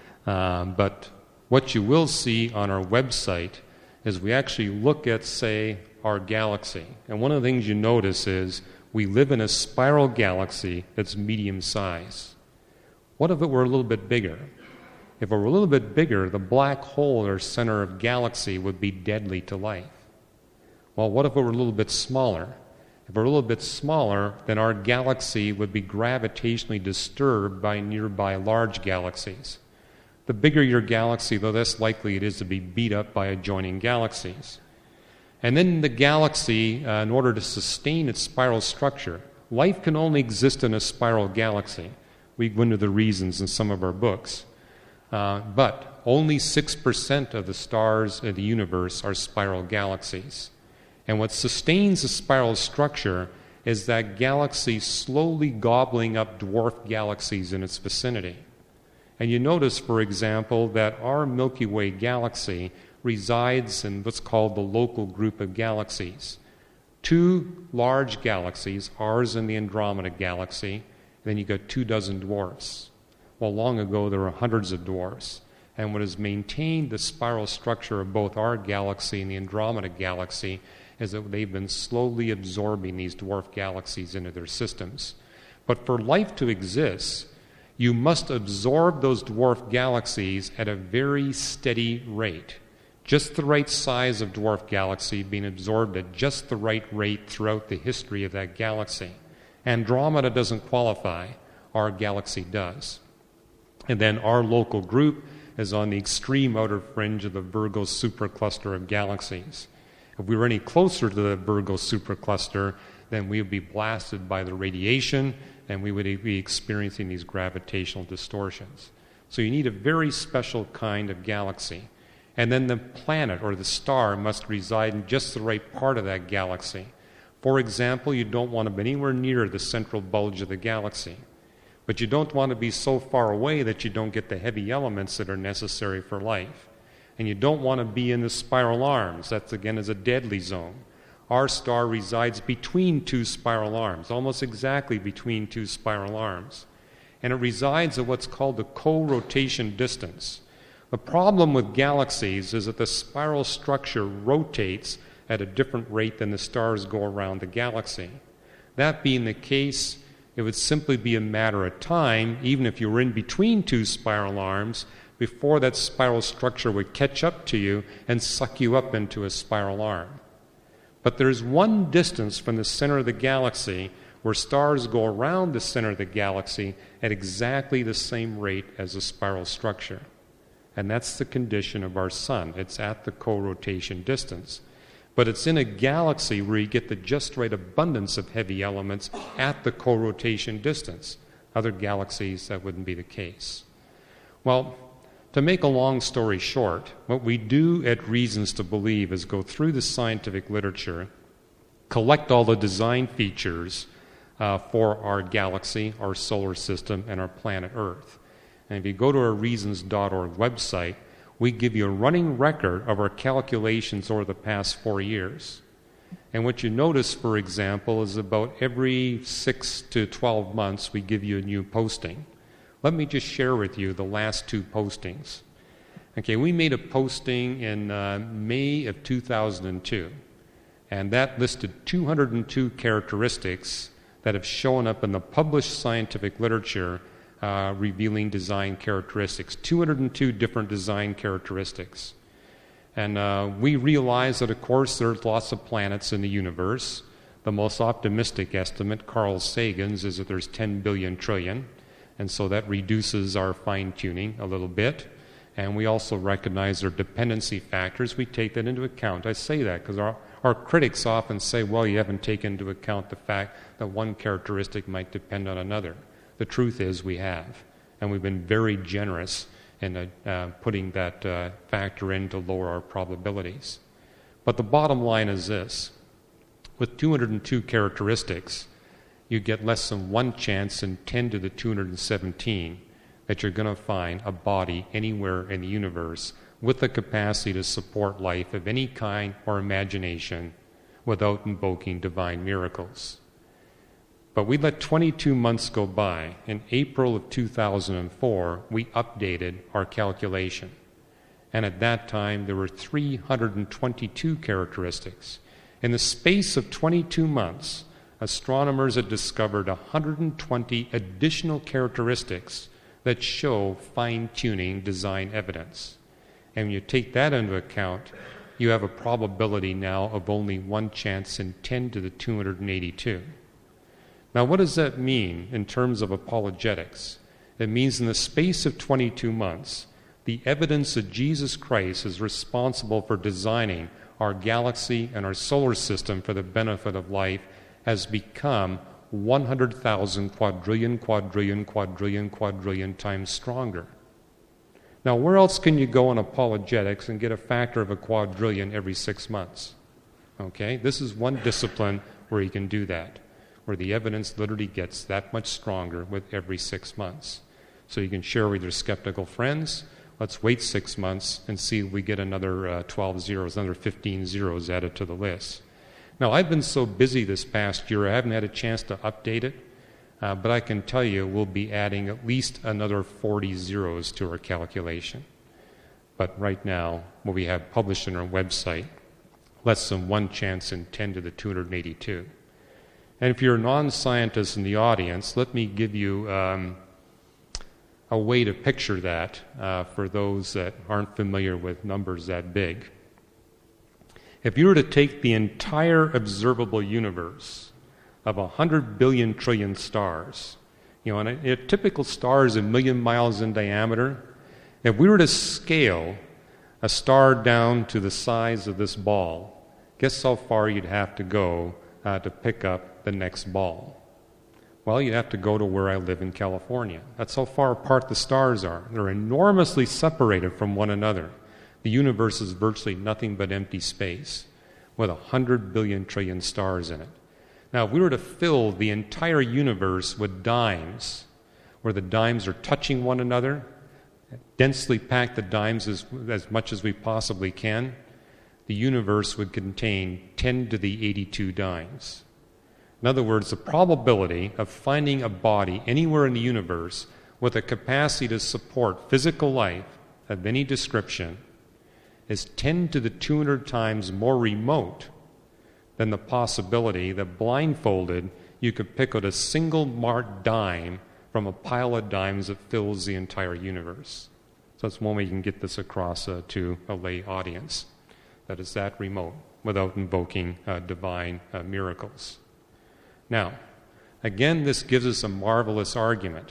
But what you will see on our website is we actually look at, say, our galaxy. And one of the things you notice is we live in a spiral galaxy that's medium size. What if it were a little bit bigger? If it were a little bit bigger, the black hole or center of galaxy would be deadly to life. Well, what if it were a little bit smaller? If it were a little bit smaller, then our galaxy would be gravitationally disturbed by nearby large galaxies. The bigger your galaxy, the less likely it is to be beat up by adjoining galaxies. And then the galaxy, in order to sustain its spiral structure, life can only exist in a spiral galaxy. We go into the reasons in some of our books. But only 6% of the stars in the universe are spiral galaxies. And what sustains the spiral structure is that galaxy slowly gobbling up dwarf galaxies in its vicinity. And you notice, for example, that our Milky Way galaxy resides in what's called the local group of galaxies. 2 large galaxies, ours and the Andromeda galaxy, and then you've got 24 dwarfs. Well, long ago there were hundreds of dwarfs. And what has maintained the spiral structure of both our galaxy and the Andromeda galaxy is that they've been slowly absorbing these dwarf galaxies into their systems. But for life to exist, you must absorb those dwarf galaxies at a very steady rate. Just the right size of dwarf galaxy being absorbed at just the right rate throughout the history of that galaxy. Andromeda doesn't qualify, our galaxy does. And then our local group is on the extreme outer fringe of the Virgo supercluster of galaxies. If we were any closer to the Virgo supercluster, then we would be blasted by the radiation, and we would be experiencing these gravitational distortions. So you need a very special kind of galaxy. And then the planet or the star must reside in just the right part of that galaxy. For example, you don't want to be anywhere near the central bulge of the galaxy. But you don't want to be so far away that you don't get the heavy elements that are necessary for life. And you don't want to be in the spiral arms. That, again, is a deadly zone. Our star resides between 2 spiral arms, almost exactly between 2 spiral arms. And it resides at what's called the co-rotation distance. The problem with galaxies is that the spiral structure rotates at a different rate than the stars go around the galaxy. That being the case, it would simply be a matter of time, even if you were in between 2 spiral arms, before that spiral structure would catch up to you and suck you up into a spiral arm. But there's one distance from the center of the galaxy where stars go around the center of the galaxy at exactly the same rate as the spiral structure. And that's the condition of our sun. It's at the co-rotation distance. But it's in a galaxy where you get the just right abundance of heavy elements at the co-rotation distance. Other galaxies, that wouldn't be the case. Well, to make a long story short, what we do at Reasons to Believe is go through the scientific literature, collect all the design features for our galaxy, our solar system, and our planet Earth. And if you go to our Reasons.org website, we give you a running record of our calculations over the past 4 years. And what you notice, for example, is about every 6 to 12 months we give you a new posting. Let me just share with you the last 2 postings. Okay, we made a posting in May of 2002, and that listed 202 characteristics that have shown up in the published scientific literature revealing design characteristics, 202 different design characteristics. And we realize that, of course, there's lots of planets in the universe. The most optimistic estimate, Carl Sagan's, is that there's 10 billion trillion, and so that reduces our fine-tuning a little bit. And we also recognize their dependency factors. We take that into account. I say that because our critics often say, well, you haven't taken into account the fact that one characteristic might depend on another. The truth is we have, and we've been very generous in putting that factor in to lower our probabilities. But the bottom line is this. With 202 characteristics, you get less than 1 chance in 10 to the 217 that you're going to find a body anywhere in the universe with the capacity to support life of any kind or imagination without invoking divine miracles. But we let 22 months go by. In April of 2004, we updated our calculation. And at that time, there were 322 characteristics. In the space of 22 months, astronomers had discovered 120 additional characteristics that show fine-tuning design evidence. And when you take that into account, you have a probability now of only 1 chance in 10 to the 282. Now, what does that mean in terms of apologetics? It means in the space of 22 months, the evidence that Jesus Christ is responsible for designing our galaxy and our solar system for the benefit of life has become 100,000 quadrillion times stronger. Now, where else can you go in apologetics and get a factor of a quadrillion every 6 months? Okay, this is one discipline where you can do that, where the evidence literally gets that much stronger with every 6 months. So you can share with your skeptical friends. Let's wait 6 months and see if we get another 12 zeros, another 15 zeros added to the list. Now, I've been so busy this past year, I haven't had a chance to update it, but I can tell you we'll be adding at least another 40 zeros to our calculation. But right now, what we have published on our website, less than 1 chance in 10 to the 282. And if you're a non-scientist in the audience, let me give you a way to picture that for those that aren't familiar with numbers that big. If you were to take the entire observable universe of 100 billion trillion stars, and a typical star is 1 million miles in diameter, if we were to scale a star down to the size of this ball, guess how far you'd have to go to pick up the next ball? Well, you'd have to go to where I live in California. That's how far apart the stars are. They're enormously separated from one another. The universe is virtually nothing but empty space with 100 billion trillion stars in it. Now, if we were to fill the entire universe with dimes, where the dimes are touching one another, densely pack the dimes as much as we possibly can, the universe would contain 10 to the 82 dimes. In other words, the probability of finding a body anywhere in the universe with a capacity to support physical life of any description is 10 to the 200 times more remote than the possibility that blindfolded you could pick out a single marked dime from a pile of dimes that fills the entire universe. So that's one way you can get this across to a lay audience, that is that remote, without invoking divine miracles. Now, again, this gives us a marvelous argument.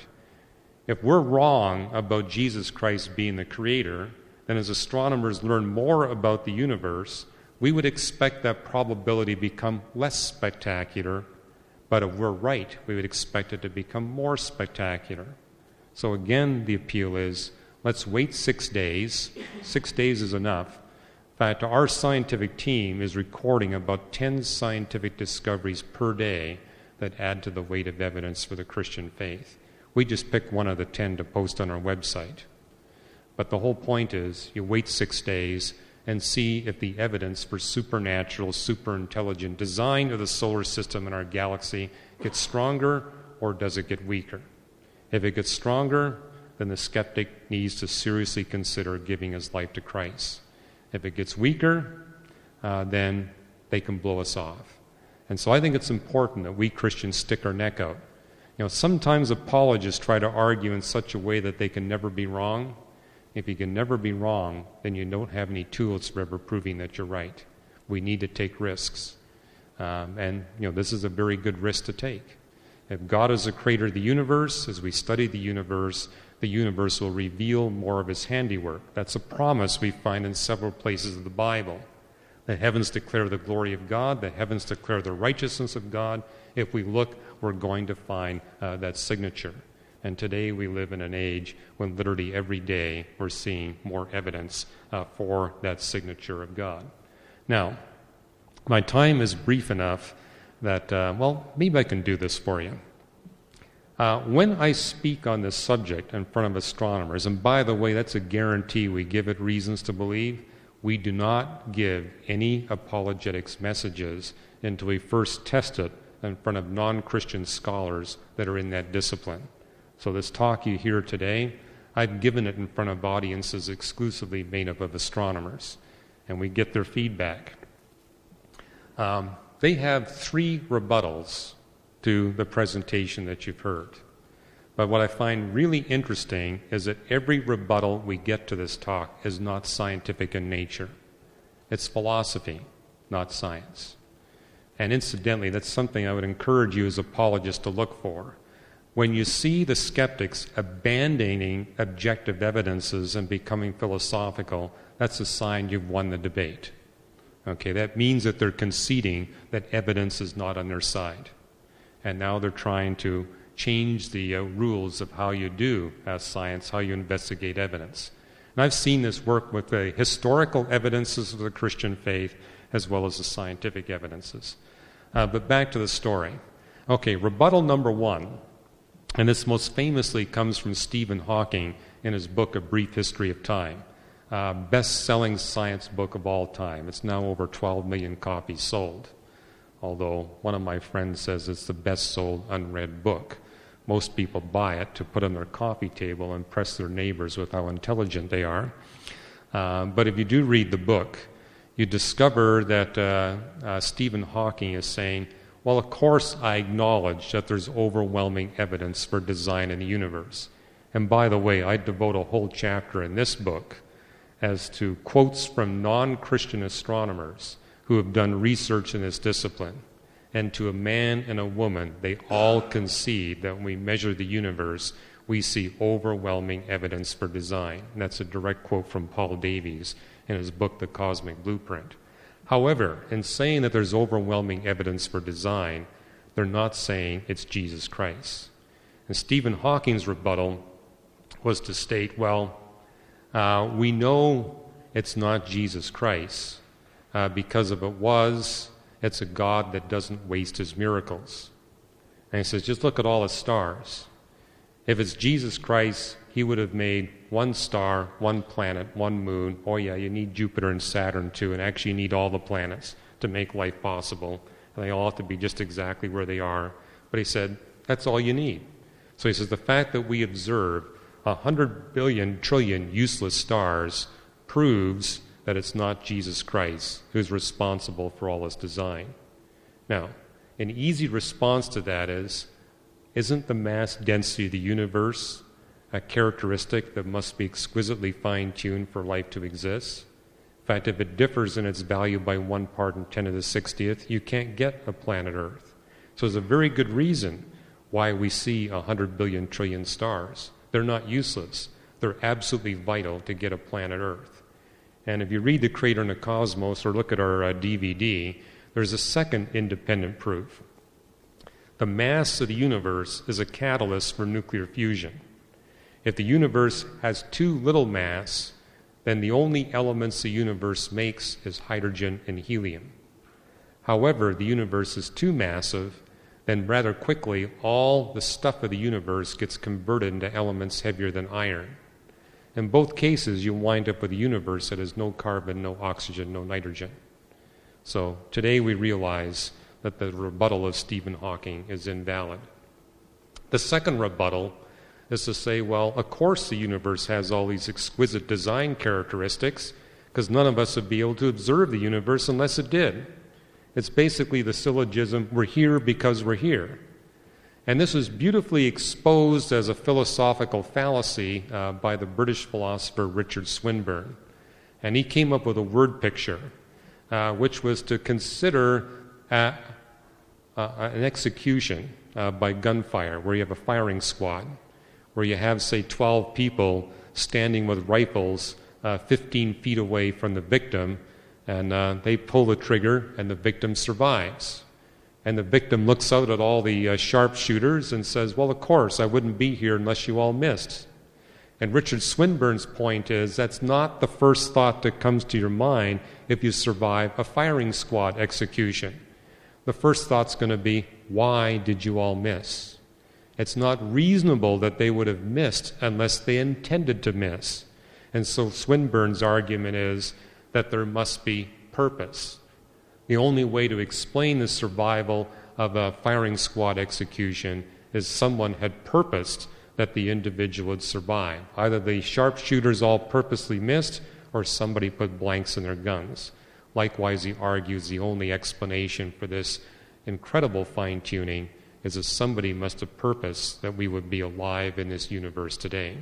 If we're wrong about Jesus Christ being the creator, then as astronomers learn more about the universe, we would expect that probability to become less spectacular, but if we're right, we would expect it to become more spectacular. So again, the appeal is, let's wait 6 days. 6 days is enough. In fact, our scientific team is recording about 10 scientific discoveries per day that add to the weight of evidence for the Christian faith. We just pick one of the 10 to post on our website. But the whole point is, you wait 6 days and see if the evidence for supernatural, superintelligent design of the solar system and our galaxy gets stronger or does it get weaker. If it gets stronger, then the skeptic needs to seriously consider giving his life to Christ. If it gets weaker, then they can blow us off. And so I think it's important that we Christians stick our neck out. Sometimes apologists try to argue in such a way that they can never be wrong. If you can never be wrong, then you don't have any tools for ever proving that you're right. We need to take risks. And this is a very good risk to take. If God is the creator of the universe, as we study the universe will reveal more of his handiwork. That's a promise we find in several places of the Bible. The heavens declare the glory of God. The heavens declare the righteousness of God. If we look, we're going to find that signature. And today we live in an age when literally every day we're seeing more evidence for that signature of God. Now, my time is brief enough that, maybe I can do this for you. When I speak on this subject in front of astronomers, and by the way, that's a guarantee we give it reasons to believe, we do not give any apologetics messages until we first test it in front of non-Christian scholars that are in that discipline. So this talk you hear today, I've given it in front of audiences exclusively made up of astronomers, and we get their feedback. They have 3 rebuttals to the presentation that you've heard. But what I find really interesting is that every rebuttal we get to this talk is not scientific in nature. It's philosophy, not science. And incidentally, that's something I would encourage you as apologists to look for. When you see the skeptics abandoning objective evidences and becoming philosophical, that's a sign you've won the debate. Okay, that means that they're conceding that evidence is not on their side. And now they're trying to change the rules of how you do science, how you investigate evidence. And I've seen this work with the historical evidences of the Christian faith as well as the scientific evidences. But back to the story. Okay, rebuttal number 1, and this most famously comes from Stephen Hawking in his book, A Brief History of Time. Best-selling science book of all time. It's now over 12 million copies sold. Although one of my friends says it's the best-sold unread book. Most people buy it to put on their coffee table and impress their neighbors with how intelligent they are. But if you do read the book, you discover that Stephen Hawking is saying, well, of course I acknowledge that there's overwhelming evidence for design in the universe. And by the way, I devote a whole chapter in this book as to quotes from non-Christian astronomers who have done research in this discipline. And to a man and a woman, they all concede that when we measure the universe, we see overwhelming evidence for design. And that's a direct quote from Paul Davies in his book, The Cosmic Blueprint. However, in saying that there's overwhelming evidence for design, they're not saying it's Jesus Christ. And Stephen Hawking's rebuttal was to state, we know it's not Jesus Christ, because if it was, it's a God that doesn't waste his miracles. And he says, just look at all the stars. If it's Jesus Christ, he would have made one star, one planet, one moon. Oh yeah, you need Jupiter and Saturn too, and actually you need all the planets to make life possible. And they all have to be just exactly where they are. But he said, that's all you need. So he says, the fact that we observe 100 billion trillion useless stars proves that it's not Jesus Christ who's responsible for all this design. Now, an easy response to that is, isn't the mass density of the universe a characteristic that must be exquisitely fine-tuned for life to exist? In fact, if it differs in its value by 1 part in 10 to the 60th, you can't get a planet Earth. So there's a very good reason why we see 100 billion trillion stars. They're not useless. They're absolutely vital to get a planet Earth. And if you read The Creator and the Cosmos or look at our DVD, there's a second independent proof. The mass of the universe is a catalyst for nuclear fusion. If the universe has too little mass, then the only elements the universe makes is hydrogen and helium. However, the universe is too massive, then rather quickly all the stuff of the universe gets converted into elements heavier than iron. In both cases, you wind up with a universe that has no carbon, no oxygen, no nitrogen. So today we realize that the rebuttal of Stephen Hawking is invalid. The second rebuttal is to say, well, of course the universe has all these exquisite design characteristics, because none of us would be able to observe the universe unless it did. It's basically the syllogism, we're here because we're here. And this was beautifully exposed as a philosophical fallacy by the British philosopher Richard Swinburne. And he came up with a word picture, which was to consider an execution by gunfire, where you have a firing squad, where you have, say, 12 people standing with rifles 15 feet away from the victim, and they pull the trigger, and the victim survives. And the victim looks out at all the sharpshooters and says, well, of course, I wouldn't be here unless you all missed. And Richard Swinburne's point is that's not the first thought that comes to your mind if you survive a firing squad execution. The first thought's going to be, why did you all miss? It's not reasonable that they would have missed unless they intended to miss. And so Swinburne's argument is that there must be purpose. The only way to explain the survival of a firing squad execution is someone had purposed that the individual would survive. Either the sharpshooters all purposely missed or somebody put blanks in their guns. Likewise, he argues the only explanation for this incredible fine-tuning is that somebody must have purposed that we would be alive in this universe today.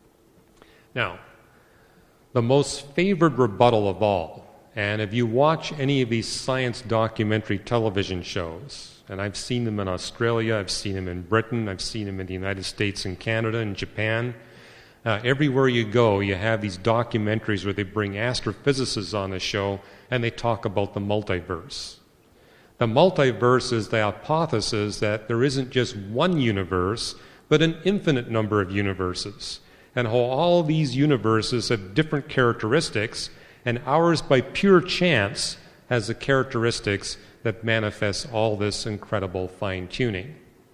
Now, the most favored rebuttal of all, and if you watch any of these science documentary television shows, and I've seen them in Australia, I've seen them in Britain, I've seen them in the United States and Canada and Japan. Everywhere you go, you have these documentaries where they bring astrophysicists on the show and they talk about the multiverse. The multiverse is the hypothesis that there isn't just one universe, but an infinite number of universes, and how all these universes have different characteristics, and ours, by pure chance, has the characteristics that manifests all this incredible fine-tuning.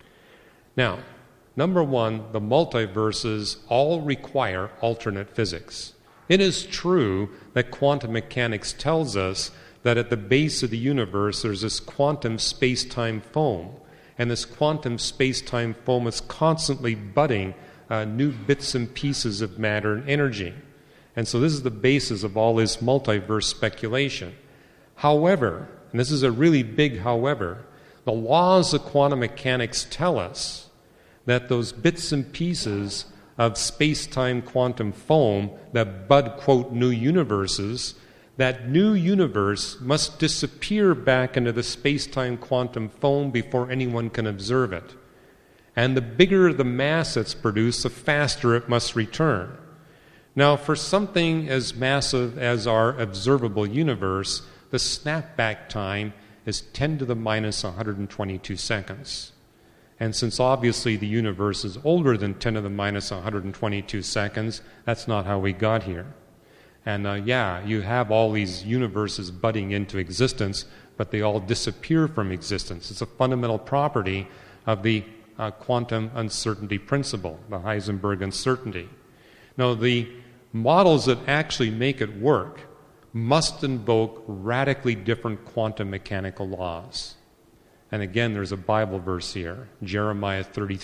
Now, number one, the multiverses all require alternate physics. It is true that quantum mechanics tells us that at the base of the universe there's this quantum space-time foam, and this quantum space-time foam is constantly budding new bits and pieces of matter and energy. And so this is the basis of all this multiverse speculation. However, and this is a really big however, the laws of quantum mechanics tell us that those bits and pieces of space-time quantum foam that bud, quote, new universes, that new universe must disappear back into the space-time quantum foam before anyone can observe it. And the bigger the mass that's produced, the faster it must return. Now, for something as massive as our observable universe, the snapback time is 10 to the minus 122 seconds. And since obviously the universe is older than 10 to the minus 122 seconds, that's not how we got here. And you have all these universes budding into existence, but they all disappear from existence. It's a fundamental property of the quantum uncertainty principle, the Heisenberg uncertainty. Now, the models that actually make it work must invoke radically different quantum mechanical laws. And again, there's a Bible verse here, Jeremiah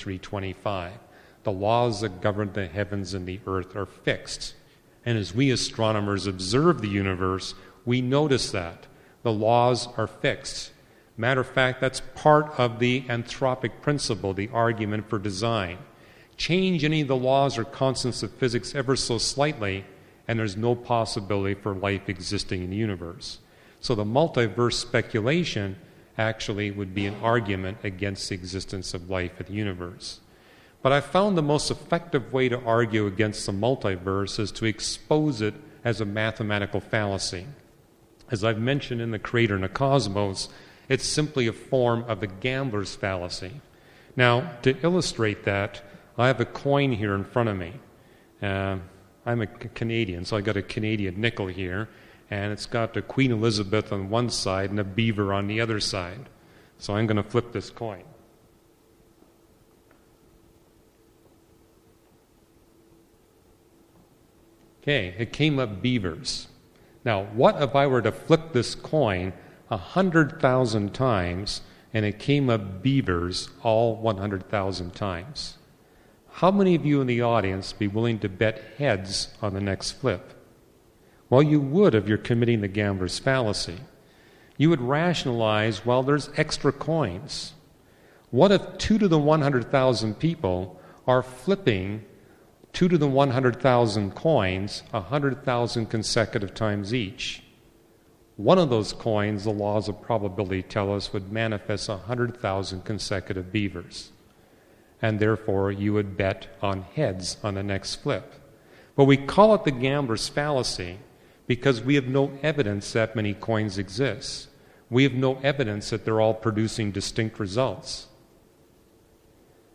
33:25. The laws that govern the heavens and the earth are fixed. And as we astronomers observe the universe, we notice that the laws are fixed. Matter of fact, that's part of the anthropic principle, the argument for design. Change any of the laws or constants of physics ever so slightly, and there's no possibility for life existing in the universe. So the multiverse speculation actually would be an argument against the existence of life in the universe. But I found the most effective way to argue against the multiverse is to expose it as a mathematical fallacy. As I've mentioned in The Creator and the Cosmos, it's simply a form of the gambler's fallacy. Now, to illustrate that, I have a coin here in front of me. I'm a Canadian, so I got a Canadian nickel here, and it's got the Queen Elizabeth on one side and a beaver on the other side. So I'm going to flip this coin. Okay, it came up beavers. Now, what if I were to flip this coin 100,000 times and it came up beavers all 100,000 times? How many of you in the audience be willing to bet heads on the next flip? Well, you would if you're committing the gambler's fallacy. You would rationalize, well, there's extra coins. What if 2 to the 100,000 people are flipping 2 to the 100,000 coins 100,000 consecutive times each? One of those coins, the laws of probability tell us, would manifest 100,000 consecutive beavers. And therefore, you would bet on heads on the next flip. But we call it the gambler's fallacy because we have no evidence that many coins exist. We have no evidence that they're all producing distinct results.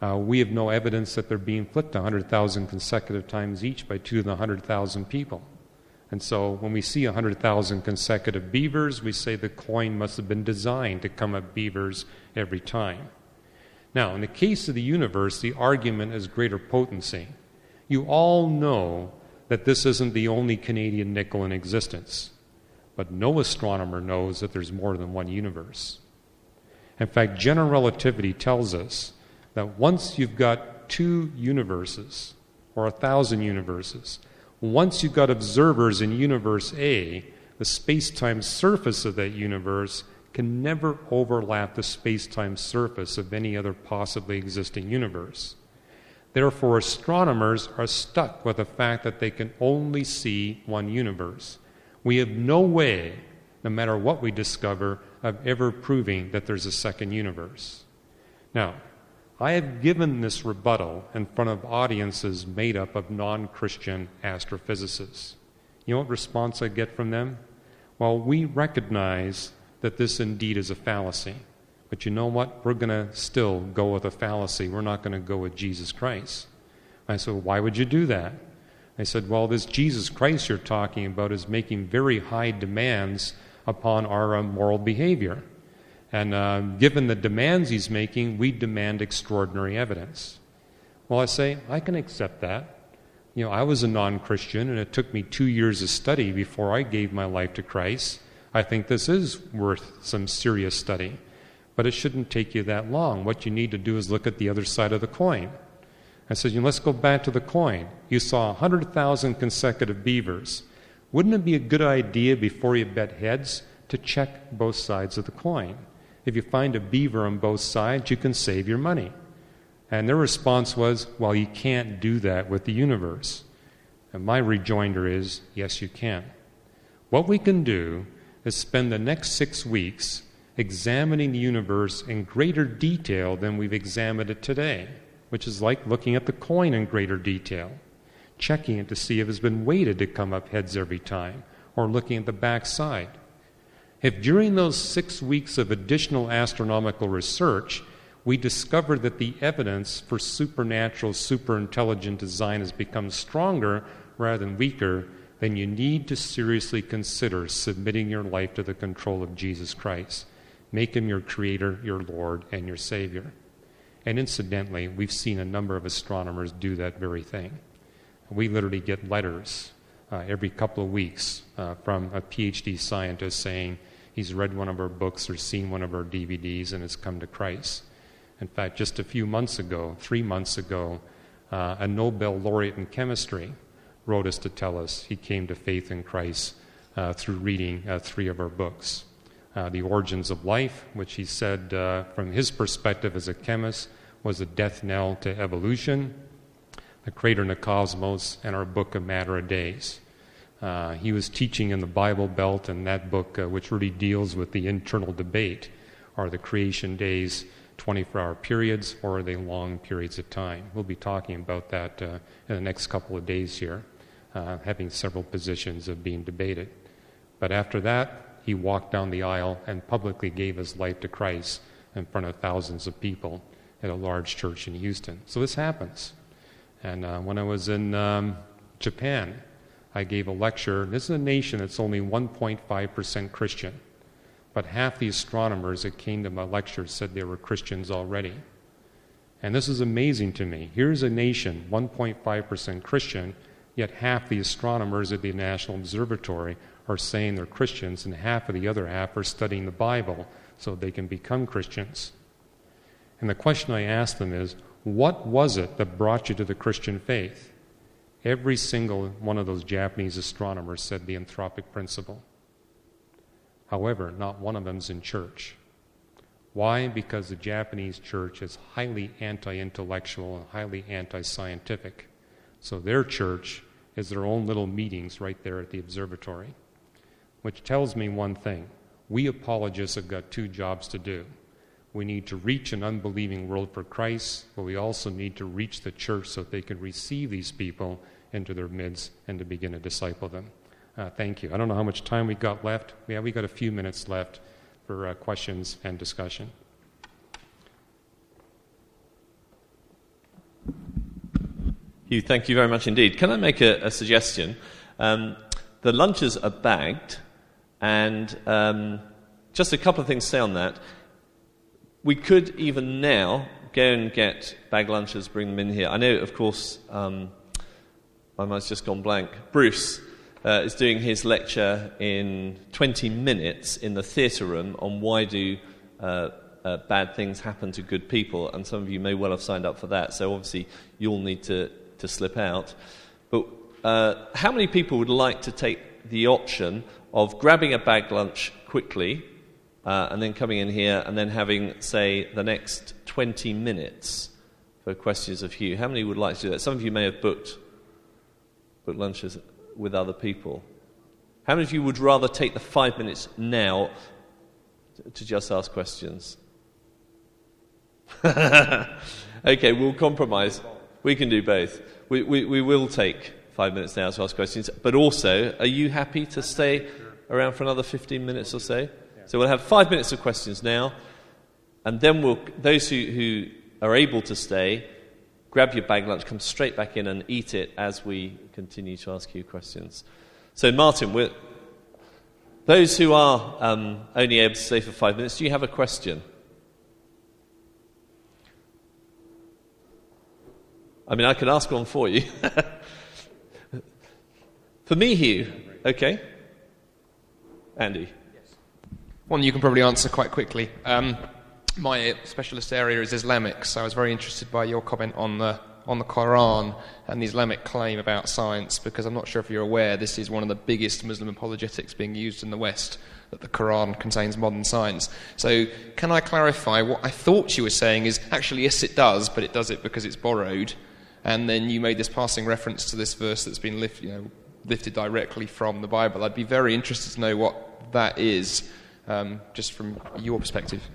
We have no evidence that they're being flipped 100,000 consecutive times each by 2 to the 100,000 people. And so when we see 100,000 consecutive beavers, we say the coin must have been designed to come up beavers every time. Now, in the case of the universe, the argument is greater potency. You all know that this isn't the only Canadian nickel in existence, but no astronomer knows that there's more than one universe. In fact, general relativity tells us that once you've got 2 universes, or 1,000 universes, once you've got observers in universe A, the space-time surface of that universe can never overlap the space-time surface of any other possibly existing universe. Therefore, astronomers are stuck with the fact that they can only see one universe. We have no way, no matter what we discover, of ever proving that there's a second universe. Now, I have given this rebuttal in front of audiences made up of non-Christian astrophysicists. You know what response I get from them? Well, we recognize that this indeed is a fallacy. But you know what? We're going to still go with a fallacy. We're not going to go with Jesus Christ. I said, why would you do that? I said, well, this Jesus Christ you're talking about is making very high demands upon our moral behavior. And given the demands he's making, we demand extraordinary evidence. Well, I say, I can accept that. You know, I was a non-Christian, and it took me 2 years of study before I gave my life to Christ. I think this is worth some serious study. But it shouldn't take you that long. What you need to do is look at the other side of the coin. I said, let's go back to the coin. You saw 100,000 consecutive beavers. Wouldn't it be a good idea before you bet heads to check both sides of the coin? If you find a beaver on both sides, you can save your money. And their response was, well, you can't do that with the universe. And my rejoinder is, yes, you can. What we can do is spend the next 6 weeks examining the universe in greater detail than we've examined it today, which is like looking at the coin in greater detail, checking it to see if it's been weighted to come up heads every time, or looking at the back side. If during those 6 weeks of additional astronomical research, we discover that the evidence for supernatural, superintelligent design has become stronger rather than weaker, then you need to seriously consider submitting your life to the control of Jesus Christ. Make him your creator, your Lord, and your Savior. And incidentally, we've seen a number of astronomers do that very thing. We literally get letters every couple of weeks from a PhD scientist saying he's read one of our books or seen one of our DVDs and has come to Christ. In fact, just a few months ago, 3 months ago, a Nobel laureate in chemistry wrote us to tell us he came to faith in Christ through reading 3 of our books. The Origins of Life, which he said, from his perspective as a chemist, was a death knell to evolution, The Crater in the Cosmos, and our book, A Matter of Days. He was teaching in the Bible Belt, and that book, which really deals with the internal debate, are the creation days 24-hour periods, or are they long periods of time? We'll be talking about that in the next couple of days here, having several positions of being debated. But after that, he walked down the aisle and publicly gave his life to Christ in front of thousands of people at a large church in Houston. So this happens. And when I was in Japan, I gave a lecture. This is a nation that's only 1.5% Christian. But half the astronomers that came to my lecture said they were Christians already. And this is amazing to me. Here's a nation, 1.5% Christian, yet half the astronomers at the National Observatory are saying they're Christians, and half of the other half are studying the Bible so they can become Christians. And the question I asked them is, what was it that brought you to the Christian faith? Every single one of those Japanese astronomers said the anthropic principle. However, not one of them's in church. Why? Because the Japanese church is highly anti-intellectual and highly anti-scientific. So their church is their own little meetings right there at the observatory. Which tells me one thing. We apologists have got 2 jobs to do. We need to reach an unbelieving world for Christ, but we also need to reach the church so that they can receive these people into their midst and to begin to disciple them. Thank you. I don't know how much time we got left. Yeah, we got a few minutes left for questions and discussion. Hugh, thank you very much indeed. Can I make a suggestion? The lunches are bagged, and just a couple of things to say on that. We could even now go and get bag lunches, bring them in here. I know, of course, my mind's just gone blank. Bruce is doing his lecture in 20 minutes in the theatre room on why do bad things happen to good people, and some of you may well have signed up for that, so obviously you'll need to slip out. But how many people would like to take the option of grabbing a bag lunch quickly and then coming in here and then having, say, the next 20 minutes for questions of Hugh? How many would like to do that? Some of you may have booked lunches with other people. How many of you would rather take the 5 minutes now to just ask questions? Okay, we'll compromise. We can do both. We will take 5 minutes now to ask questions, but also, are you happy to stay around for another 15 minutes or so? So we'll have 5 minutes of questions now, and then those who are able to stay, grab your bag lunch, come straight back in and eat it as we continue to ask you questions. So Martin, those who are only able to stay for 5 minutes, do you have a question? I mean, I could ask one for you. For me, Hugh. Okay. Andy. Yes. One you can probably answer quite quickly. My specialist area is Islamic, so I was very interested by your comment on the Quran and the Islamic claim about science, because I'm not sure if you're aware, this is one of the biggest Muslim apologetics being used in the West, that the Quran contains modern science. So can I clarify, what I thought you were saying is, actually, yes, it does, but it does it because it's borrowed. And then you made this passing reference to this verse that's been lifted directly from the Bible. I'd be very interested to know what that is, just from your perspective.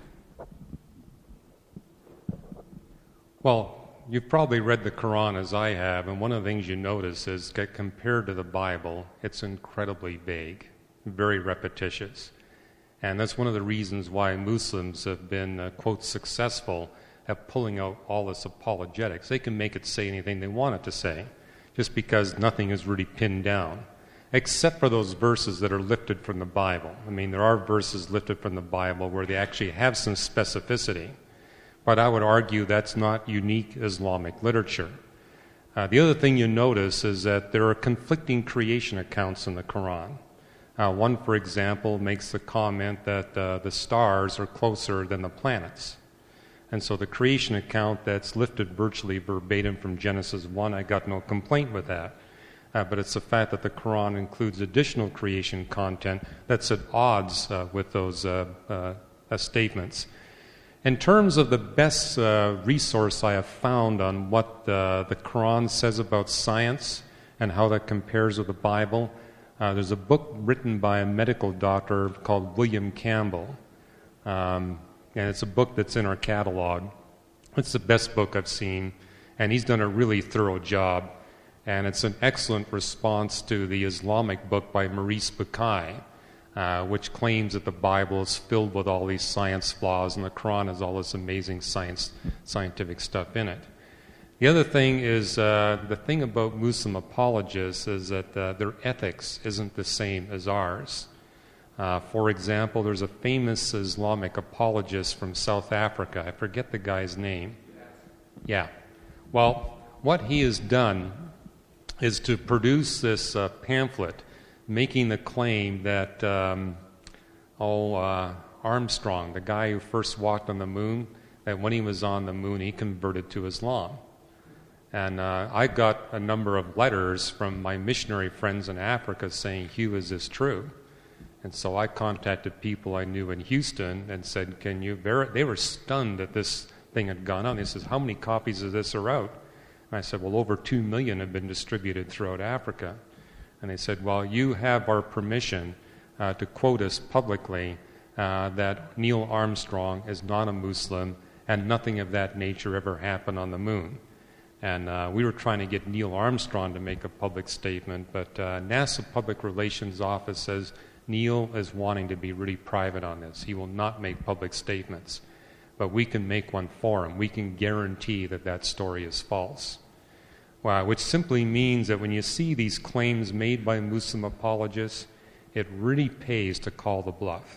Well, you've probably read the Quran as I have, and one of the things you notice is that compared to the Bible, it's incredibly vague, very repetitious. And that's one of the reasons why Muslims have been, quote, successful at pulling out all this apologetics. They can make it say anything they want it to say, just because nothing is really pinned down, except for those verses that are lifted from the Bible. I mean, there are verses lifted from the Bible where they actually have some specificity, but I would argue that's not unique Islamic literature. The other thing you notice is that there are conflicting creation accounts in the Quran. One, for example, makes the comment that the stars are closer than the planets. And so the creation account that's lifted virtually verbatim from Genesis 1, I got no complaint with that. But it's the fact that the Quran includes additional creation content that's at odds with those statements. In terms of the best resource I have found on what the Quran says about science and how that compares with the Bible, there's a book written by a medical doctor called William Campbell. And it's a book that's in our catalog. It's the best book I've seen, and he's done a really thorough job. And it's an excellent response to the Islamic book by Maurice Bucaille, which claims that the Bible is filled with all these science flaws, and the Quran has all this amazing scientific stuff in it. The other thing is, the thing about Muslim apologists is that their ethics isn't the same as ours. For example, there's a famous Islamic apologist from South Africa. I forget the guy's name. Yeah. Well, what he has done is to produce this pamphlet making the claim that Armstrong, the guy who first walked on the moon, that when he was on the moon he converted to Islam. And I got a number of letters from my missionary friends in Africa saying, "Hugh, is this true?" And so I contacted people I knew in Houston and said, "Can you verify?" They were stunned that this thing had gone on. They said, "How many copies of this are out?" And I said, "Well, over 2 million have been distributed throughout Africa." And they said, "Well, you have our permission to quote us publicly that Neil Armstrong is not a Muslim and nothing of that nature ever happened on the moon." And we were trying to get Neil Armstrong to make a public statement, but NASA Public Relations Office says Neil is wanting to be really private on this. He will not make public statements. But we can make one for him. We can guarantee that that story is false. which simply means that when you see these claims made by Muslim apologists, it really pays to call the bluff.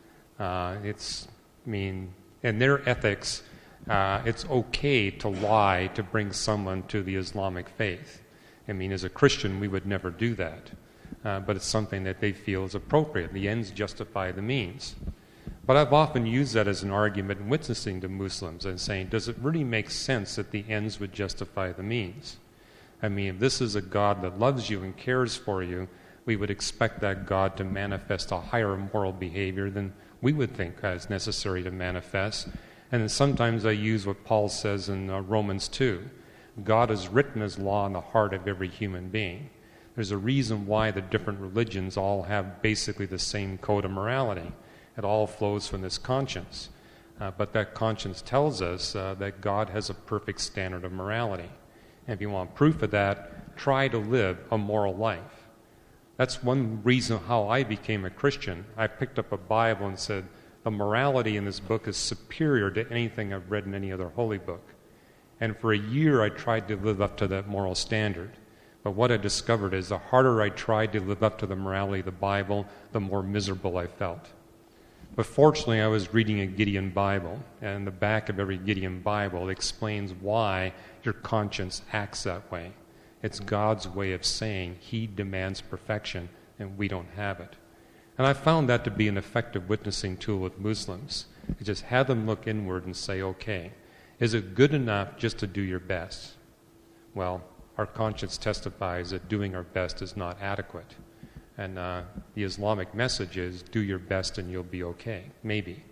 In their ethics, it's okay to lie to bring someone to the Islamic faith. As a Christian, we would never do that. But it's something that they feel is appropriate. The ends justify the means. But I've often used that as an argument in witnessing to Muslims and saying, does it really make sense that the ends would justify the means? If this is a God that loves you and cares for you, we would expect that God to manifest a higher moral behavior than we would think is necessary to manifest. And then sometimes I use what Paul says in Romans 2. God has written his law in the heart of every human being. There's a reason why the different religions all have basically the same code of morality. It all flows from this conscience. But that conscience tells us that God has a perfect standard of morality. And if you want proof of that, try to live a moral life. That's one reason how I became a Christian. I picked up a Bible and said, the morality in this book is superior to anything I've read in any other holy book. And for a year I tried to live up to that moral standard. But what I discovered is the harder I tried to live up to the morality of the Bible, the more miserable I felt. But fortunately, I was reading a Gideon Bible, and in the back of every Gideon Bible it explains why your conscience acts that way. It's God's way of saying he demands perfection, and we don't have it. And I found that to be an effective witnessing tool with Muslims. You just have them look inward and say, okay, is it good enough just to do your best? Well, our conscience testifies that doing our best is not adequate. And the Islamic message is, do your best and you'll be okay. Maybe.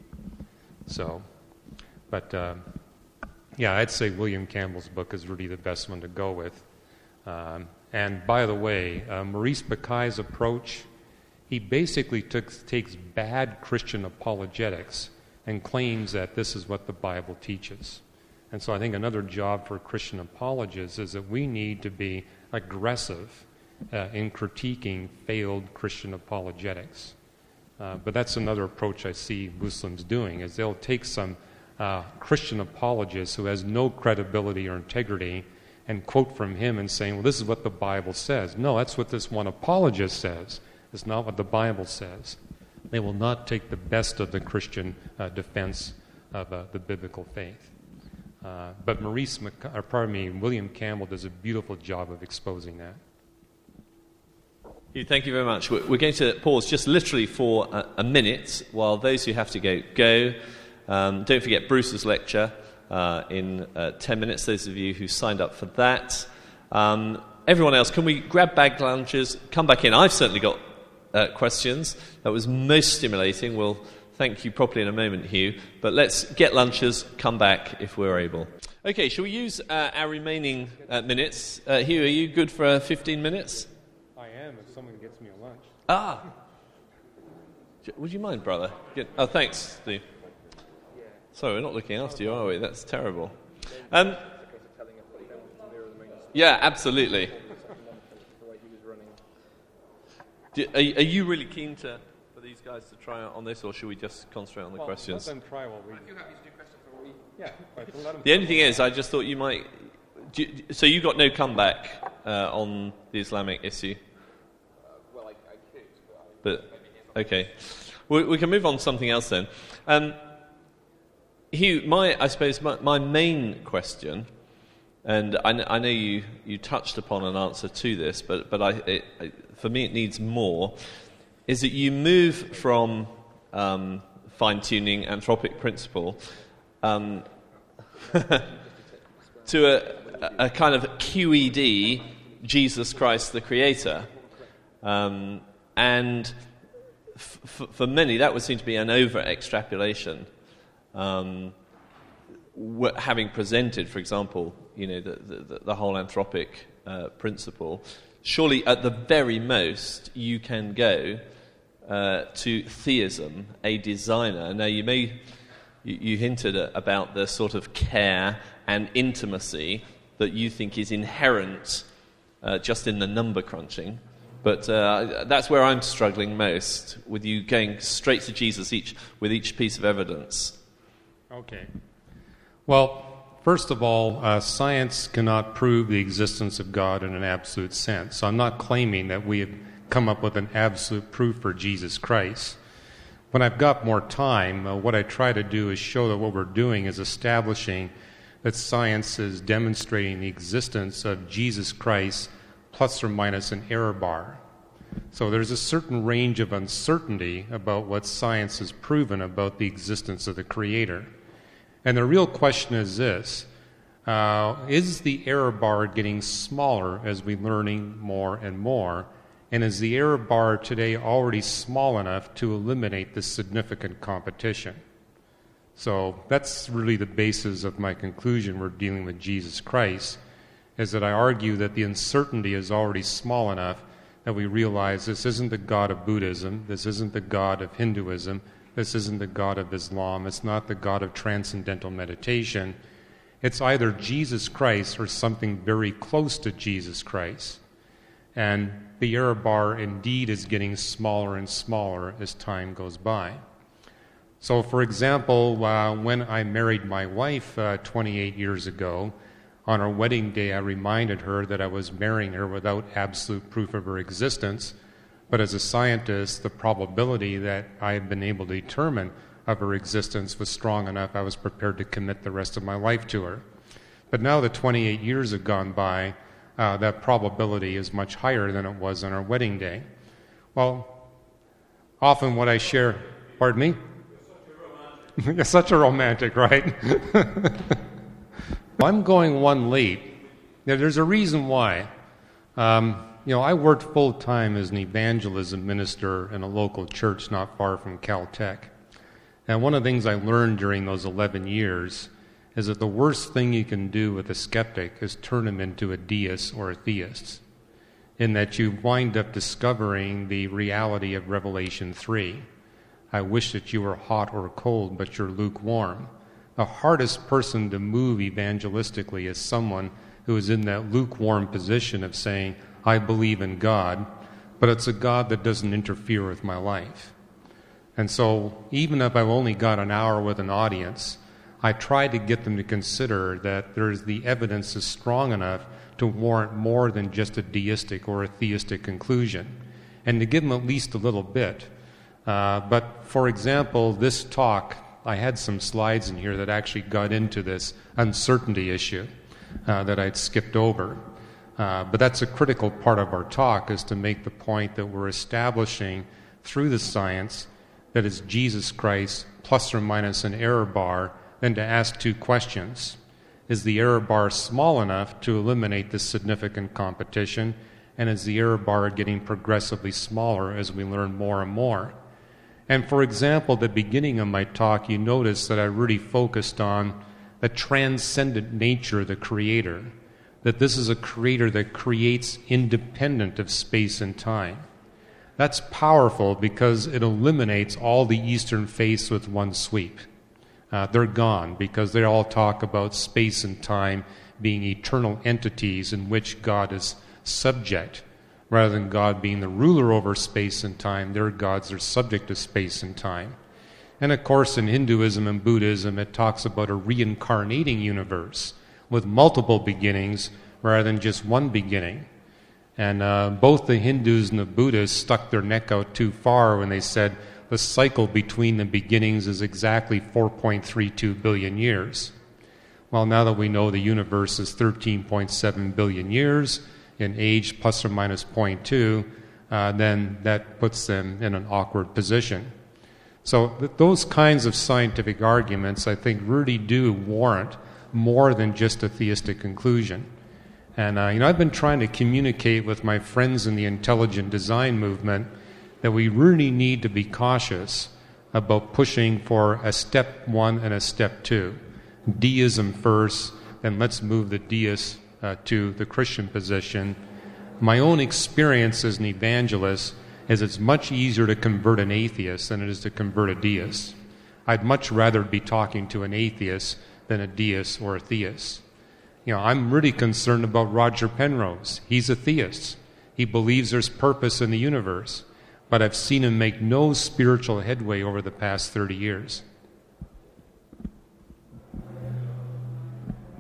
I'd say William Campbell's book is really the best one to go with. And by the way, Maurice Bucay's approach, he basically takes bad Christian apologetics and claims that this is what the Bible teaches. And so I think another job for Christian apologists is that we need to be aggressive in critiquing failed Christian apologetics. But that's another approach I see Muslims doing, is they'll take some Christian apologist who has no credibility or integrity and quote from him and saying, well, this is what the Bible says. No, that's what this one apologist says. It's not what the Bible says. They will not take the best of the Christian defense of the biblical faith. But William Campbell does a beautiful job of exposing that. Thank you very much. We're going to pause just literally for a minute while those who have to go. Don't forget Bruce's lecture in 10 minutes, those of you who signed up for that. Everyone else, can we grab bag lunches, come back in? I've certainly got questions. That was most stimulating. We'll thank you properly in a moment, Hugh. But let's get lunches, come back if we're able. Okay, shall we use our remaining minutes? Hugh, are you good for 15 minutes? I am, if someone gets me a lunch. Ah! Would you mind, brother? Oh, thanks, Steve. Sorry, we're not looking after you, are we? That's terrible. Yeah, absolutely. Are you really keen for these guys to try out on this, or should we just concentrate on the questions? Let them try while we... The only thing is, I just thought you might... So you got no comeback on the Islamic issue? Well, I could. But okay. We can move on to something else then. Hugh, my main question, and I know you touched upon an answer to this, but for me it needs more, is that you move from fine-tuning anthropic principle to a kind of QED, Jesus Christ the Creator. And for many, that would seem to be an over-extrapolation. Having presented, for example, the whole anthropic principle, surely at the very most you can go to theism, a designer. Now you hinted about the sort of care and intimacy that you think is inherent just in the number crunching. But that's where I'm struggling most, with you going straight to Jesus with each piece of evidence. Okay. Well, first of all, science cannot prove the existence of God in an absolute sense. So I'm not claiming that we have come up with an absolute proof for Jesus Christ. When I've got more time, what I try to do is show that what we're doing is establishing that science is demonstrating the existence of Jesus Christ plus or minus an error bar. So there's a certain range of uncertainty about what science has proven about the existence of the Creator. And the real question is this: is the error bar getting smaller as we're learning more and more? And is the error bar today already small enough to eliminate this significant competition? So that's really the basis of my conclusion we're dealing with Jesus Christ, is that I argue that the uncertainty is already small enough that we realize this isn't the God of Buddhism, this isn't the God of Hinduism, this isn't the God of Islam, it's not the God of transcendental meditation. It's either Jesus Christ or something very close to Jesus Christ. And the error bar indeed is getting smaller and smaller as time goes by. So, for example, when I married my wife 28 years ago, on our wedding day I reminded her that I was marrying her without absolute proof of her existence, but as a scientist, the probability that I had been able to determine of her existence was strong enough I was prepared to commit the rest of my life to her. But now that 28 years have gone by, that probability is much higher than it was on our wedding day. Well, often what I share... Pardon me? You're such a romantic, right? I'm going one late. Now, there's a reason why. I worked full-time as an evangelism minister in a local church not far from Caltech. And one of the things I learned during those 11 years is that the worst thing you can do with a skeptic is turn him into a deist or a theist, in that you wind up discovering the reality of Revelation 3. I wish that you were hot or cold, but you're lukewarm. The hardest person to move evangelistically is someone who is in that lukewarm position of saying, I believe in God, but it's a God that doesn't interfere with my life. And so even if I've only got an hour with an audience, I try to get them to consider that the evidence is strong enough to warrant more than just a deistic or a theistic conclusion, and to give them at least a little bit. But for example, this talk, I had some slides in here that actually got into this uncertainty issue that I'd skipped over. But that's a critical part of our talk, is to make the point that we're establishing through the science that it's Jesus Christ plus or minus an error bar, then to ask two questions. Is the error bar small enough to eliminate this significant competition? And is the error bar getting progressively smaller as we learn more and more? And for example, the beginning of my talk, you notice that I really focused on the transcendent nature of the Creator, that this is a Creator that creates independent of space and time. That's powerful because it eliminates all the Eastern faiths with one sweep. They're gone because they all talk about space and time being eternal entities in which God is subject. Rather than God being the ruler over space and time, their gods are subject to space and time. And of course, in Hinduism and Buddhism, it talks about a reincarnating universe with multiple beginnings rather than just one beginning. And both the Hindus and the Buddhists stuck their neck out too far when they said the cycle between the beginnings is exactly 4.32 billion years. Well, now that we know the universe is 13.7 billion years in age plus or minus 0.2, then that puts them in an awkward position. So those kinds of scientific arguments, I think, really do warrant more than just a theistic conclusion. And I've been trying to communicate with my friends in the intelligent design movement that we really need to be cautious about pushing for a step one and a step two. Deism first, then let's move the deists to the Christian position. My own experience as an evangelist is it's much easier to convert an atheist than it is to convert a deist. I'd much rather be talking to an atheist than a deist or a theist. I'm really concerned about Roger Penrose. He's a theist. He believes there's purpose in the universe, but I've seen him make no spiritual headway over the past 30 years.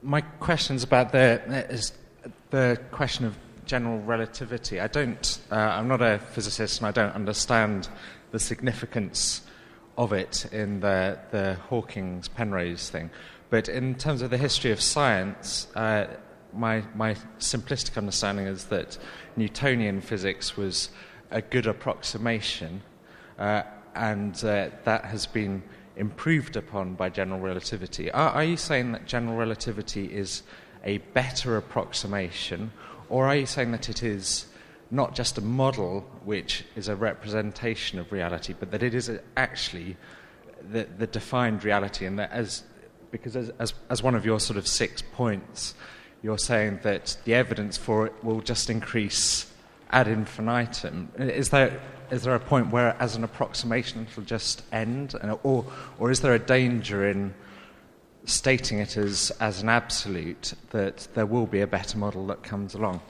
my question's about the question of general relativity. I'm not a physicist, and I don't understand the significance of it in the Hawking's-Penrose thing. But in terms of the history of science, my simplistic understanding is that Newtonian physics was a good approximation, and that has been improved upon by general relativity. Are you saying that general relativity is a better approximation, or are you saying that it is not just a model which is a representation of reality, but that it is actually the defined reality, and that as one of your sort of 6 points, you're saying that the evidence for it will just increase ad infinitum. Is there a point where, as an approximation, it will just end, or is there a danger in stating it as an absolute, that there will be a better model that comes along?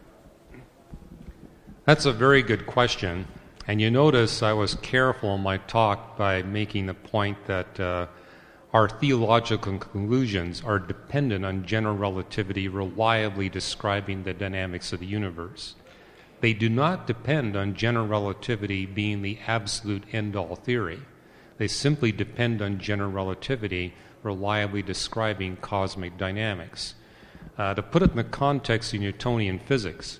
That's a very good question. And you notice I was careful in my talk by making the point that our theological conclusions are dependent on general relativity reliably describing the dynamics of the universe. They do not depend on general relativity being the absolute end-all theory. They simply depend on general relativity reliably describing cosmic dynamics. To put it in the context of Newtonian physics,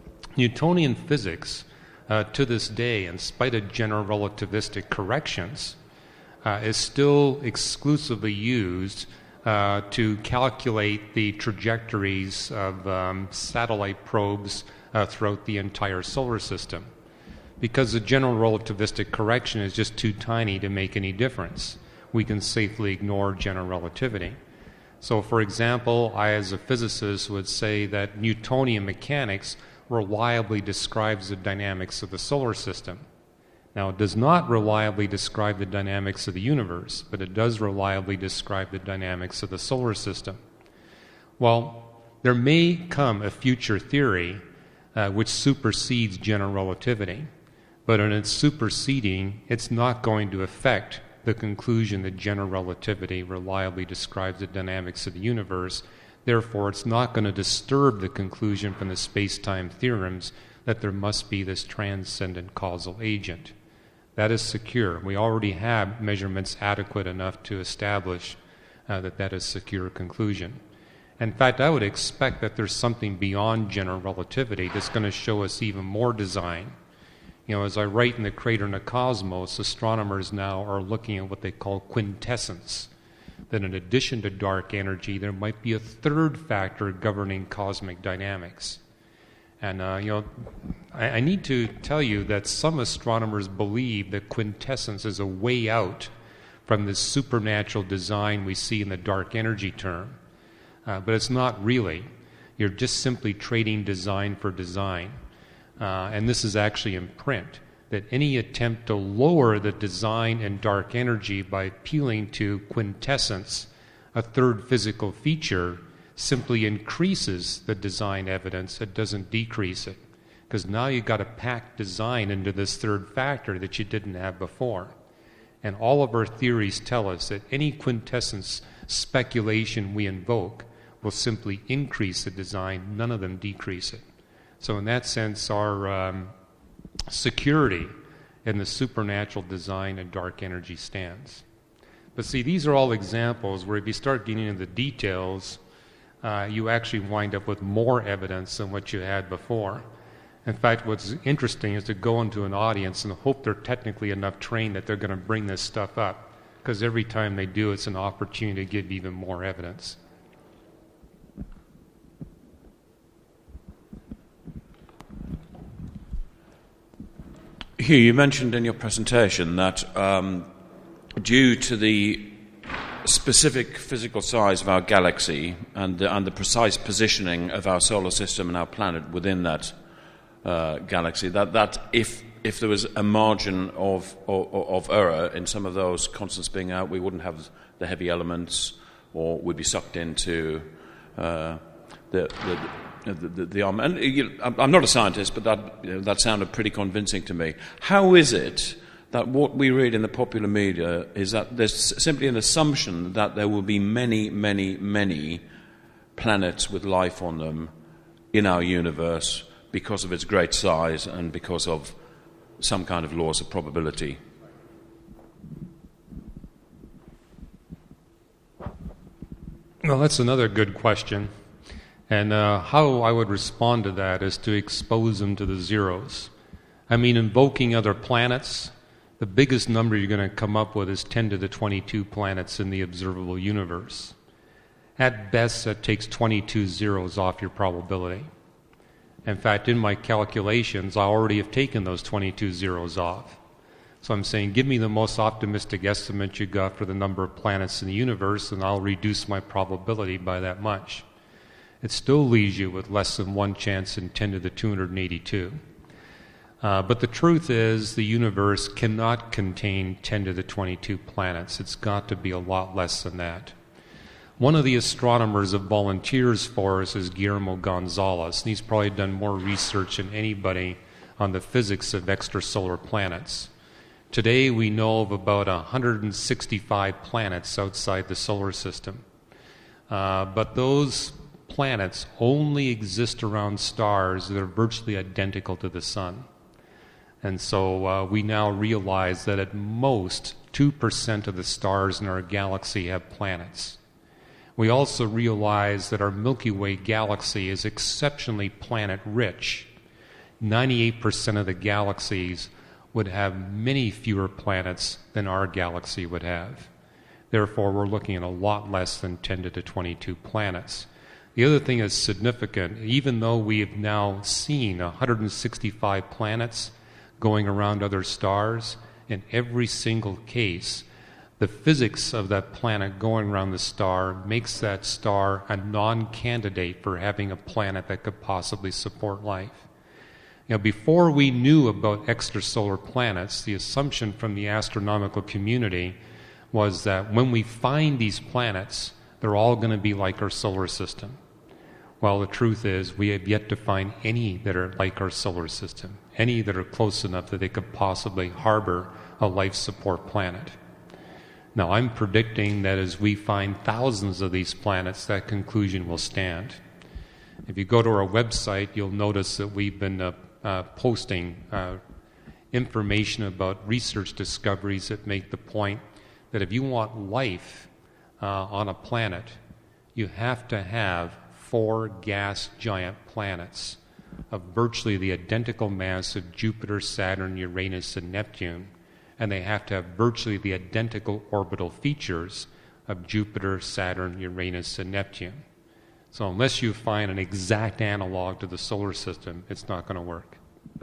to this day, in spite of general relativistic corrections, is still exclusively used to calculate the trajectories of satellite probes throughout the entire solar system, because the general relativistic correction is just too tiny to make any difference. We can safely ignore general relativity. So, for example, I as a physicist would say that Newtonian mechanics reliably describes the dynamics of the solar system. Now, it does not reliably describe the dynamics of the universe, but it does reliably describe the dynamics of the solar system. Well, there may come a future theory which supersedes general relativity, but in its superseding, it's not going to affect the conclusion that general relativity reliably describes the dynamics of the universe. Therefore, it's not going to disturb the conclusion from the space-time theorems that there must be this transcendent causal agent. That is secure. We already have measurements adequate enough to establish that is a secure conclusion. In fact, I would expect that there's something beyond general relativity that's going to show us even more design. You know, as I write in The Crater in the Cosmos, astronomers now are looking at what they call quintessence, that in addition to dark energy, there might be a third factor governing cosmic dynamics. And, I need to tell you that some astronomers believe that quintessence is a way out from this supernatural design we see in the dark energy term. But it's not really. You're just simply trading design for design. And this is actually in print, that any attempt to lower the design and dark energy by appealing to quintessence, a third physical feature, simply increases the design evidence. It doesn't decrease it, because now you've got to pack design into this third factor that you didn't have before. And all of our theories tell us that any quintessence speculation we invoke will simply increase the design, none of them decrease it. So in that sense, our security in the supernatural design and dark energy stands. But see, these are all examples where if you start getting into the details, you actually wind up with more evidence than what you had before. In fact, what's interesting is to go into an audience and hope they're technically enough trained that they're going to bring this stuff up, because every time they do, it's an opportunity to give even more evidence. Hugh, you mentioned in your presentation that due to the specific physical size of our galaxy and the precise positioning of our solar system and our planet within that galaxy, that if there was a margin of error in some of those constants being out, we wouldn't have the heavy elements, or we'd be sucked into the arm. And I'm not a scientist, but that sounded pretty convincing to me. How is it that what we read in the popular media is that there's simply an assumption that there will be many, many, many planets with life on them in our universe because of its great size and because of some kind of laws of probability? Well, that's another good question. And how I would respond to that is to expose them to the zeros. I mean, invoking other planets, the biggest number you're going to come up with is 10 to the 22 planets in the observable universe. At best, that takes 22 zeros off your probability. In fact, in my calculations, I already have taken those 22 zeros off. So I'm saying, give me the most optimistic estimate you got for the number of planets in the universe, and I'll reduce my probability by that much. It still leaves you with less than 1 chance in 10 to the 282. But the truth is, the universe cannot contain 10 to the 22 planets. It's got to be a lot less than that. One of the astronomers that volunteers for us is Guillermo Gonzalez, and he's probably done more research than anybody on the physics of extrasolar planets. Today we know of about 165 planets outside the solar system. But those planets only exist around stars that are virtually identical to the sun. And so we now realize that at most 2% of the stars in our galaxy have planets. We also realize that our Milky Way galaxy is exceptionally planet-rich. 98% of the galaxies would have many fewer planets than our galaxy would have. Therefore, we're looking at a lot less than 10 to the 22 planets. The other thing is significant. Even though we have now seen 165 planets going around other stars, in every single case, the physics of that planet going around the star makes that star a non-candidate for having a planet that could possibly support life. You know, before we knew about extrasolar planets, the assumption from the astronomical community was that when we find these planets, they're all going to be like our solar system. Well, the truth is, we have yet to find any that are like our solar system, any that are close enough that they could possibly harbor a life support planet. Now, I'm predicting that as we find thousands of these planets, that conclusion will stand. If you go to our website, you'll notice that we've been posting information about research discoveries that make the point that if you want life on a planet, you have to have 4 gas giant planets of virtually the identical mass of Jupiter, Saturn, Uranus, and Neptune, and they have to have virtually the identical orbital features of Jupiter, Saturn, Uranus, and Neptune. So unless you find an exact analog to the solar system, it's not going to work.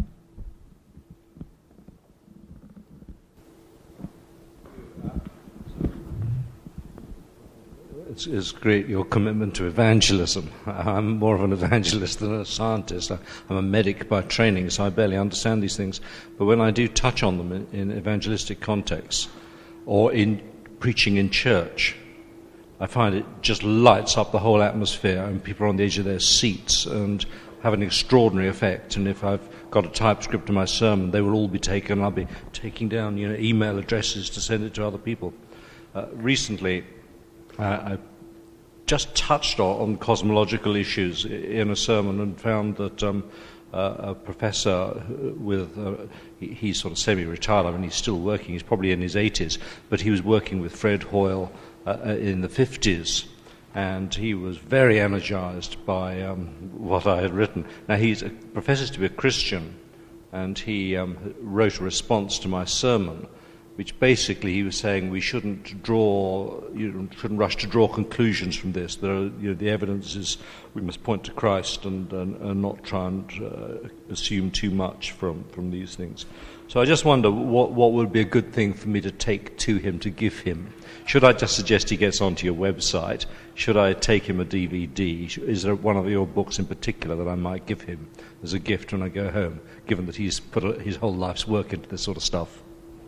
It's great, your commitment to evangelism. I'm more of an evangelist than a scientist. I'm a medic by training, so I barely understand these things. But when I do touch on them in evangelistic contexts or in preaching in church, I find it just lights up the whole atmosphere, and people are on the edge of their seats and have an extraordinary effect. And if I've got a typescript of my sermon, they will all be taken. I'll be taking down email addresses to send it to other people. Recently, I just touched on cosmological issues in a sermon and found that a professor he's sort of semi-retired, I mean he's still working, he's probably in his 80s, but he was working with Fred Hoyle in the 50s, and he was very energized by what I had written. Now he professes to be a Christian, and he wrote a response to my sermon, which basically he was saying we shouldn't rush to draw conclusions from this. The evidence is we must point to Christ and not try and assume too much from these things. So I just wonder what would be a good thing for me to take to him, to give him. Should I just suggest he gets onto your website? Should I take him a DVD? Is there one of your books in particular that I might give him as a gift when I go home, given that he's put his whole life's work into this sort of stuff?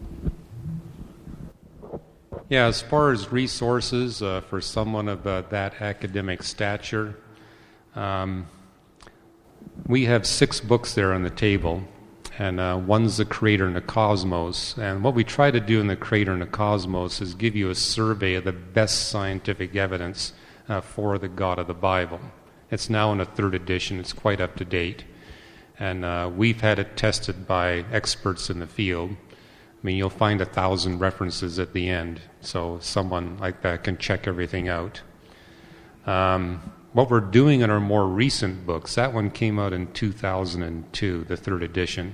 Yeah, as far as resources for someone of that academic stature, we have 6 books there on the table, and one's The Creator and the Cosmos. And what we try to do in The Creator and the Cosmos is give you a survey of the best scientific evidence for the God of the Bible. It's now in a 3rd edition. It's quite up to date. And we've had it tested by experts in the field. I mean, you'll find 1,000 references at the end, so someone like that can check everything out. What we're doing in our more recent books, that one came out in 2002, the 3rd edition.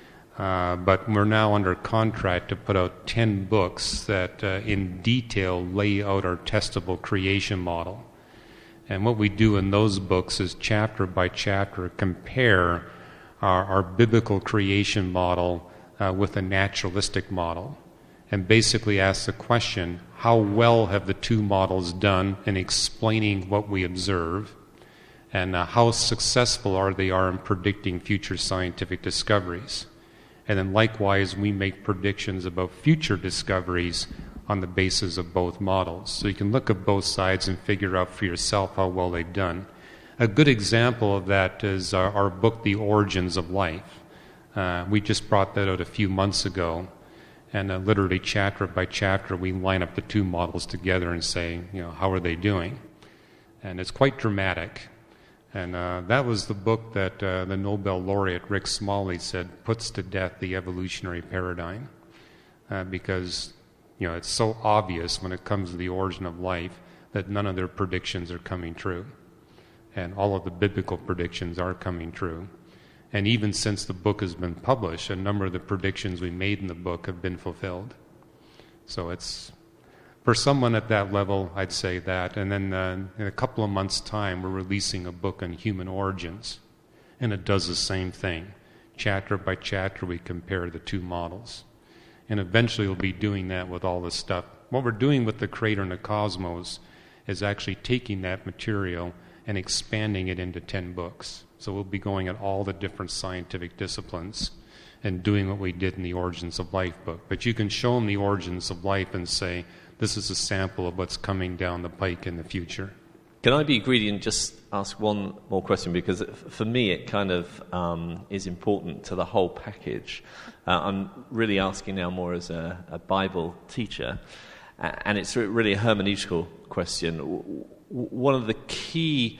But we're now under contract to put out 10 books that in detail lay out our testable creation model. And what we do in those books is chapter by chapter compare our biblical creation model with a naturalistic model, and basically ask the question, how well have the two models done in explaining what we observe, and how successful are they in predicting future scientific discoveries. And then likewise, we make predictions about future discoveries on the basis of both models. So you can look at both sides and figure out for yourself how well they've done. A good example of that is our book, The Origins of Life. We just brought that out a few months ago, and literally chapter by chapter we line up the two models together and say, how are they doing? And it's quite dramatic. And that was the book that the Nobel laureate Rick Smalley said puts to death the evolutionary paradigm, because it's so obvious when it comes to the origin of life that none of their predictions are coming true. And all of the biblical predictions are coming true. And even since the book has been published, a number of the predictions we made in the book have been fulfilled. So it's, for someone at that level, I'd say that. And then in a couple of months' time, we're releasing a book on human origins. And it does the same thing. Chapter by chapter, we compare the two models. And eventually we'll be doing that with all this stuff. What we're doing with the Creator and the Cosmos is actually taking that material and expanding it into 10 books. So we'll be going at all the different scientific disciplines and doing what we did in the Origins of Life book. But you can show them the Origins of Life and say, this is a sample of what's coming down the pike in the future. Can I be greedy and just ask one more question? Because for me it kind of is important to the whole package. I'm really asking now more as a Bible teacher, and it's really a hermeneutical question. One of the key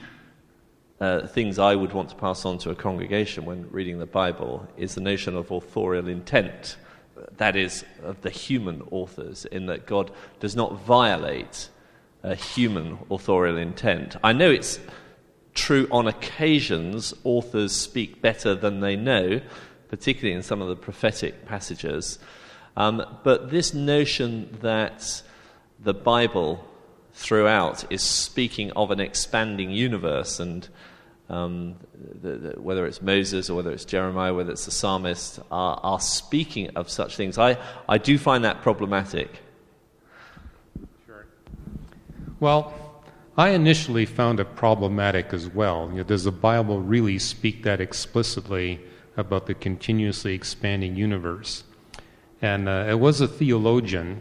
things I would want to pass on to a congregation when reading the Bible is the notion of authorial intent, that is, of the human authors, in that God does not violate human authorial intent. I know it's true on occasions authors speak better than they know, particularly in some of the prophetic passages, but this notion that the Bible throughout is speaking of an expanding universe, and whether it's Moses or whether it's Jeremiah, whether it's the psalmist, are speaking of such things. I do find that problematic. Sure. Well, I initially found it problematic as well. Does the Bible really speak that explicitly about the continuously expanding universe? And it was a theologian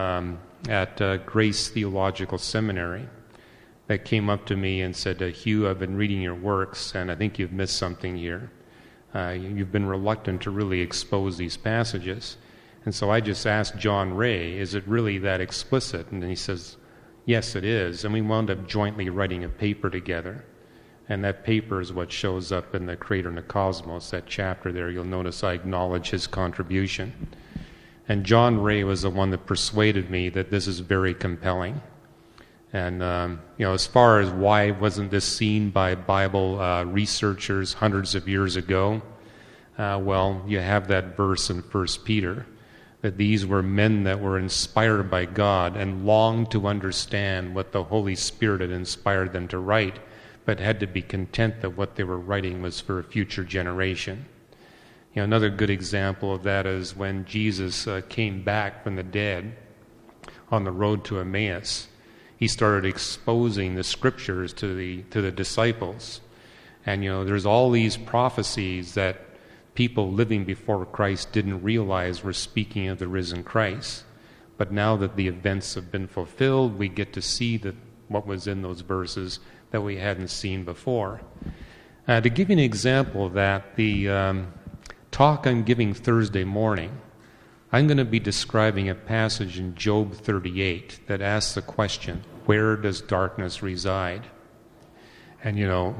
at Grace Theological Seminary that came up to me and said, Hugh, I've been reading your works, and I think you've missed something here. You've been reluctant to really expose these passages. And so I just asked John Ray, is it really that explicit? And he says, yes, it is. And we wound up jointly writing a paper together. And that paper is what shows up in the Creator and the Cosmos, that chapter there. You'll notice I acknowledge his contribution. And John Ray was the one that persuaded me that this is very compelling. And, as far as why wasn't this seen by Bible researchers hundreds of years ago, well, you have that verse in 1 Peter, that these were men that were inspired by God and longed to understand what the Holy Spirit had inspired them to write, but had to be content that what they were writing was for a future generation. Another good example of that is when Jesus came back from the dead on the road to Emmaus. He started exposing the scriptures to the disciples. And, there's all these prophecies that people living before Christ didn't realize were speaking of the risen Christ. But now that the events have been fulfilled, we get to see what was in those verses that we hadn't seen before. To give you an example of that, the talk I'm giving Thursday morning, I'm going to be describing a passage in Job 38 that asks the question, where does darkness reside? And,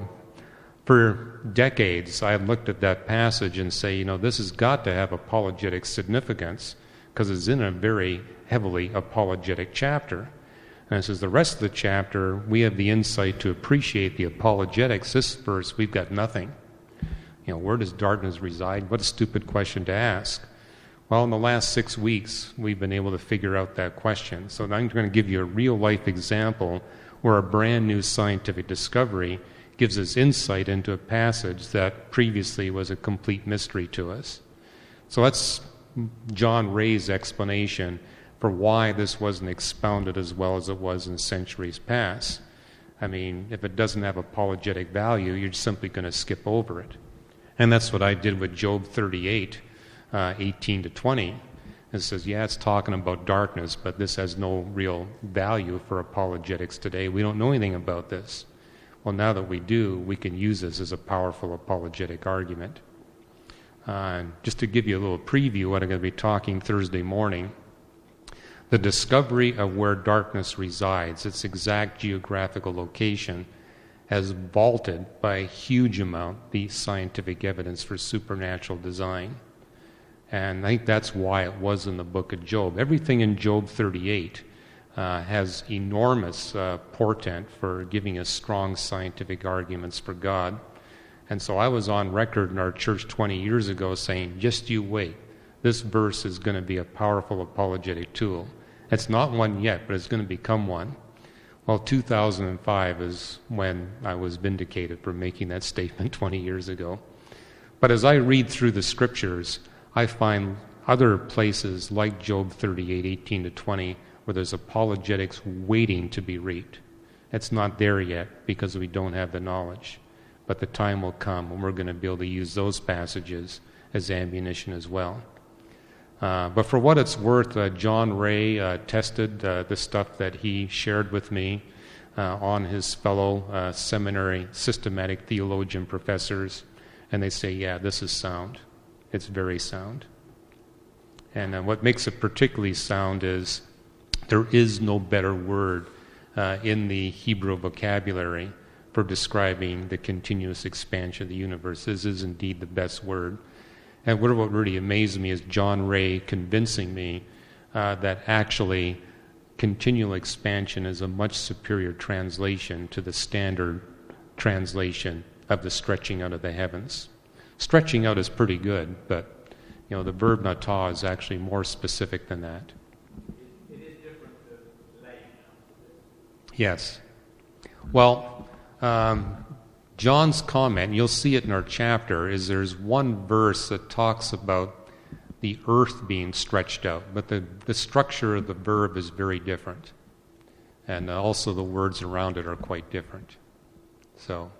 for decades I've looked at that passage and say, this has got to have apologetic significance because it's in a very heavily apologetic chapter. And it says the rest of the chapter, we have the insight to appreciate the apologetics. This verse, we've got nothing. Where does darkness reside? What a stupid question to ask. Well, in the last 6 weeks, we've been able to figure out that question. So I'm going to give you a real-life example where a brand-new scientific discovery gives us insight into a passage that previously was a complete mystery to us. So that's John Ray's explanation for why this wasn't expounded as well as it was in centuries past. I mean, if it doesn't have apologetic value, you're simply going to skip over it. And that's what I did with Job 38, 18 to 20. It says, it's talking about darkness, but this has no real value for apologetics today. We don't know anything about this. Well, now that we do, we can use this as a powerful apologetic argument. Just to give you a little preview of what I'm going to be talking Thursday morning, the discovery of where darkness resides, its exact geographical location, has vaulted by a huge amount the scientific evidence for supernatural design. And I think that's why it was in the book of Job. Everything in Job 38 has enormous portent for giving us strong scientific arguments for God. And so I was on record in our church 20 years ago saying, just you wait. This verse is going to be a powerful apologetic tool. It's not one yet, but it's going to become one. Well, 2005 is when I was vindicated for making that statement 20 years ago. But as I read through the scriptures, I find other places like Job 38, 18 to 20, where there's apologetics waiting to be reaped. It's not there yet because we don't have the knowledge. But the time will come when we're going to be able to use those passages as ammunition as well. But for what it's worth, John Ray tested the stuff that he shared with me on his fellow seminary systematic theologian professors, and they say, this is sound. It's very sound. And what makes it particularly sound is there is no better word in the Hebrew vocabulary for describing the continuous expansion of the universe. This is indeed the best word. And what really amazed me is John Ray convincing me that actually continual expansion is a much superior translation to the standard translation of the stretching out of the heavens. Stretching out is pretty good, but the verb natah is actually more specific than that. It is different to laying out. Yes. Well, John's comment, you'll see it in our chapter, is there's one verse that talks about the earth being stretched out, but the structure of the verb is very different. And also the words around it are quite different. So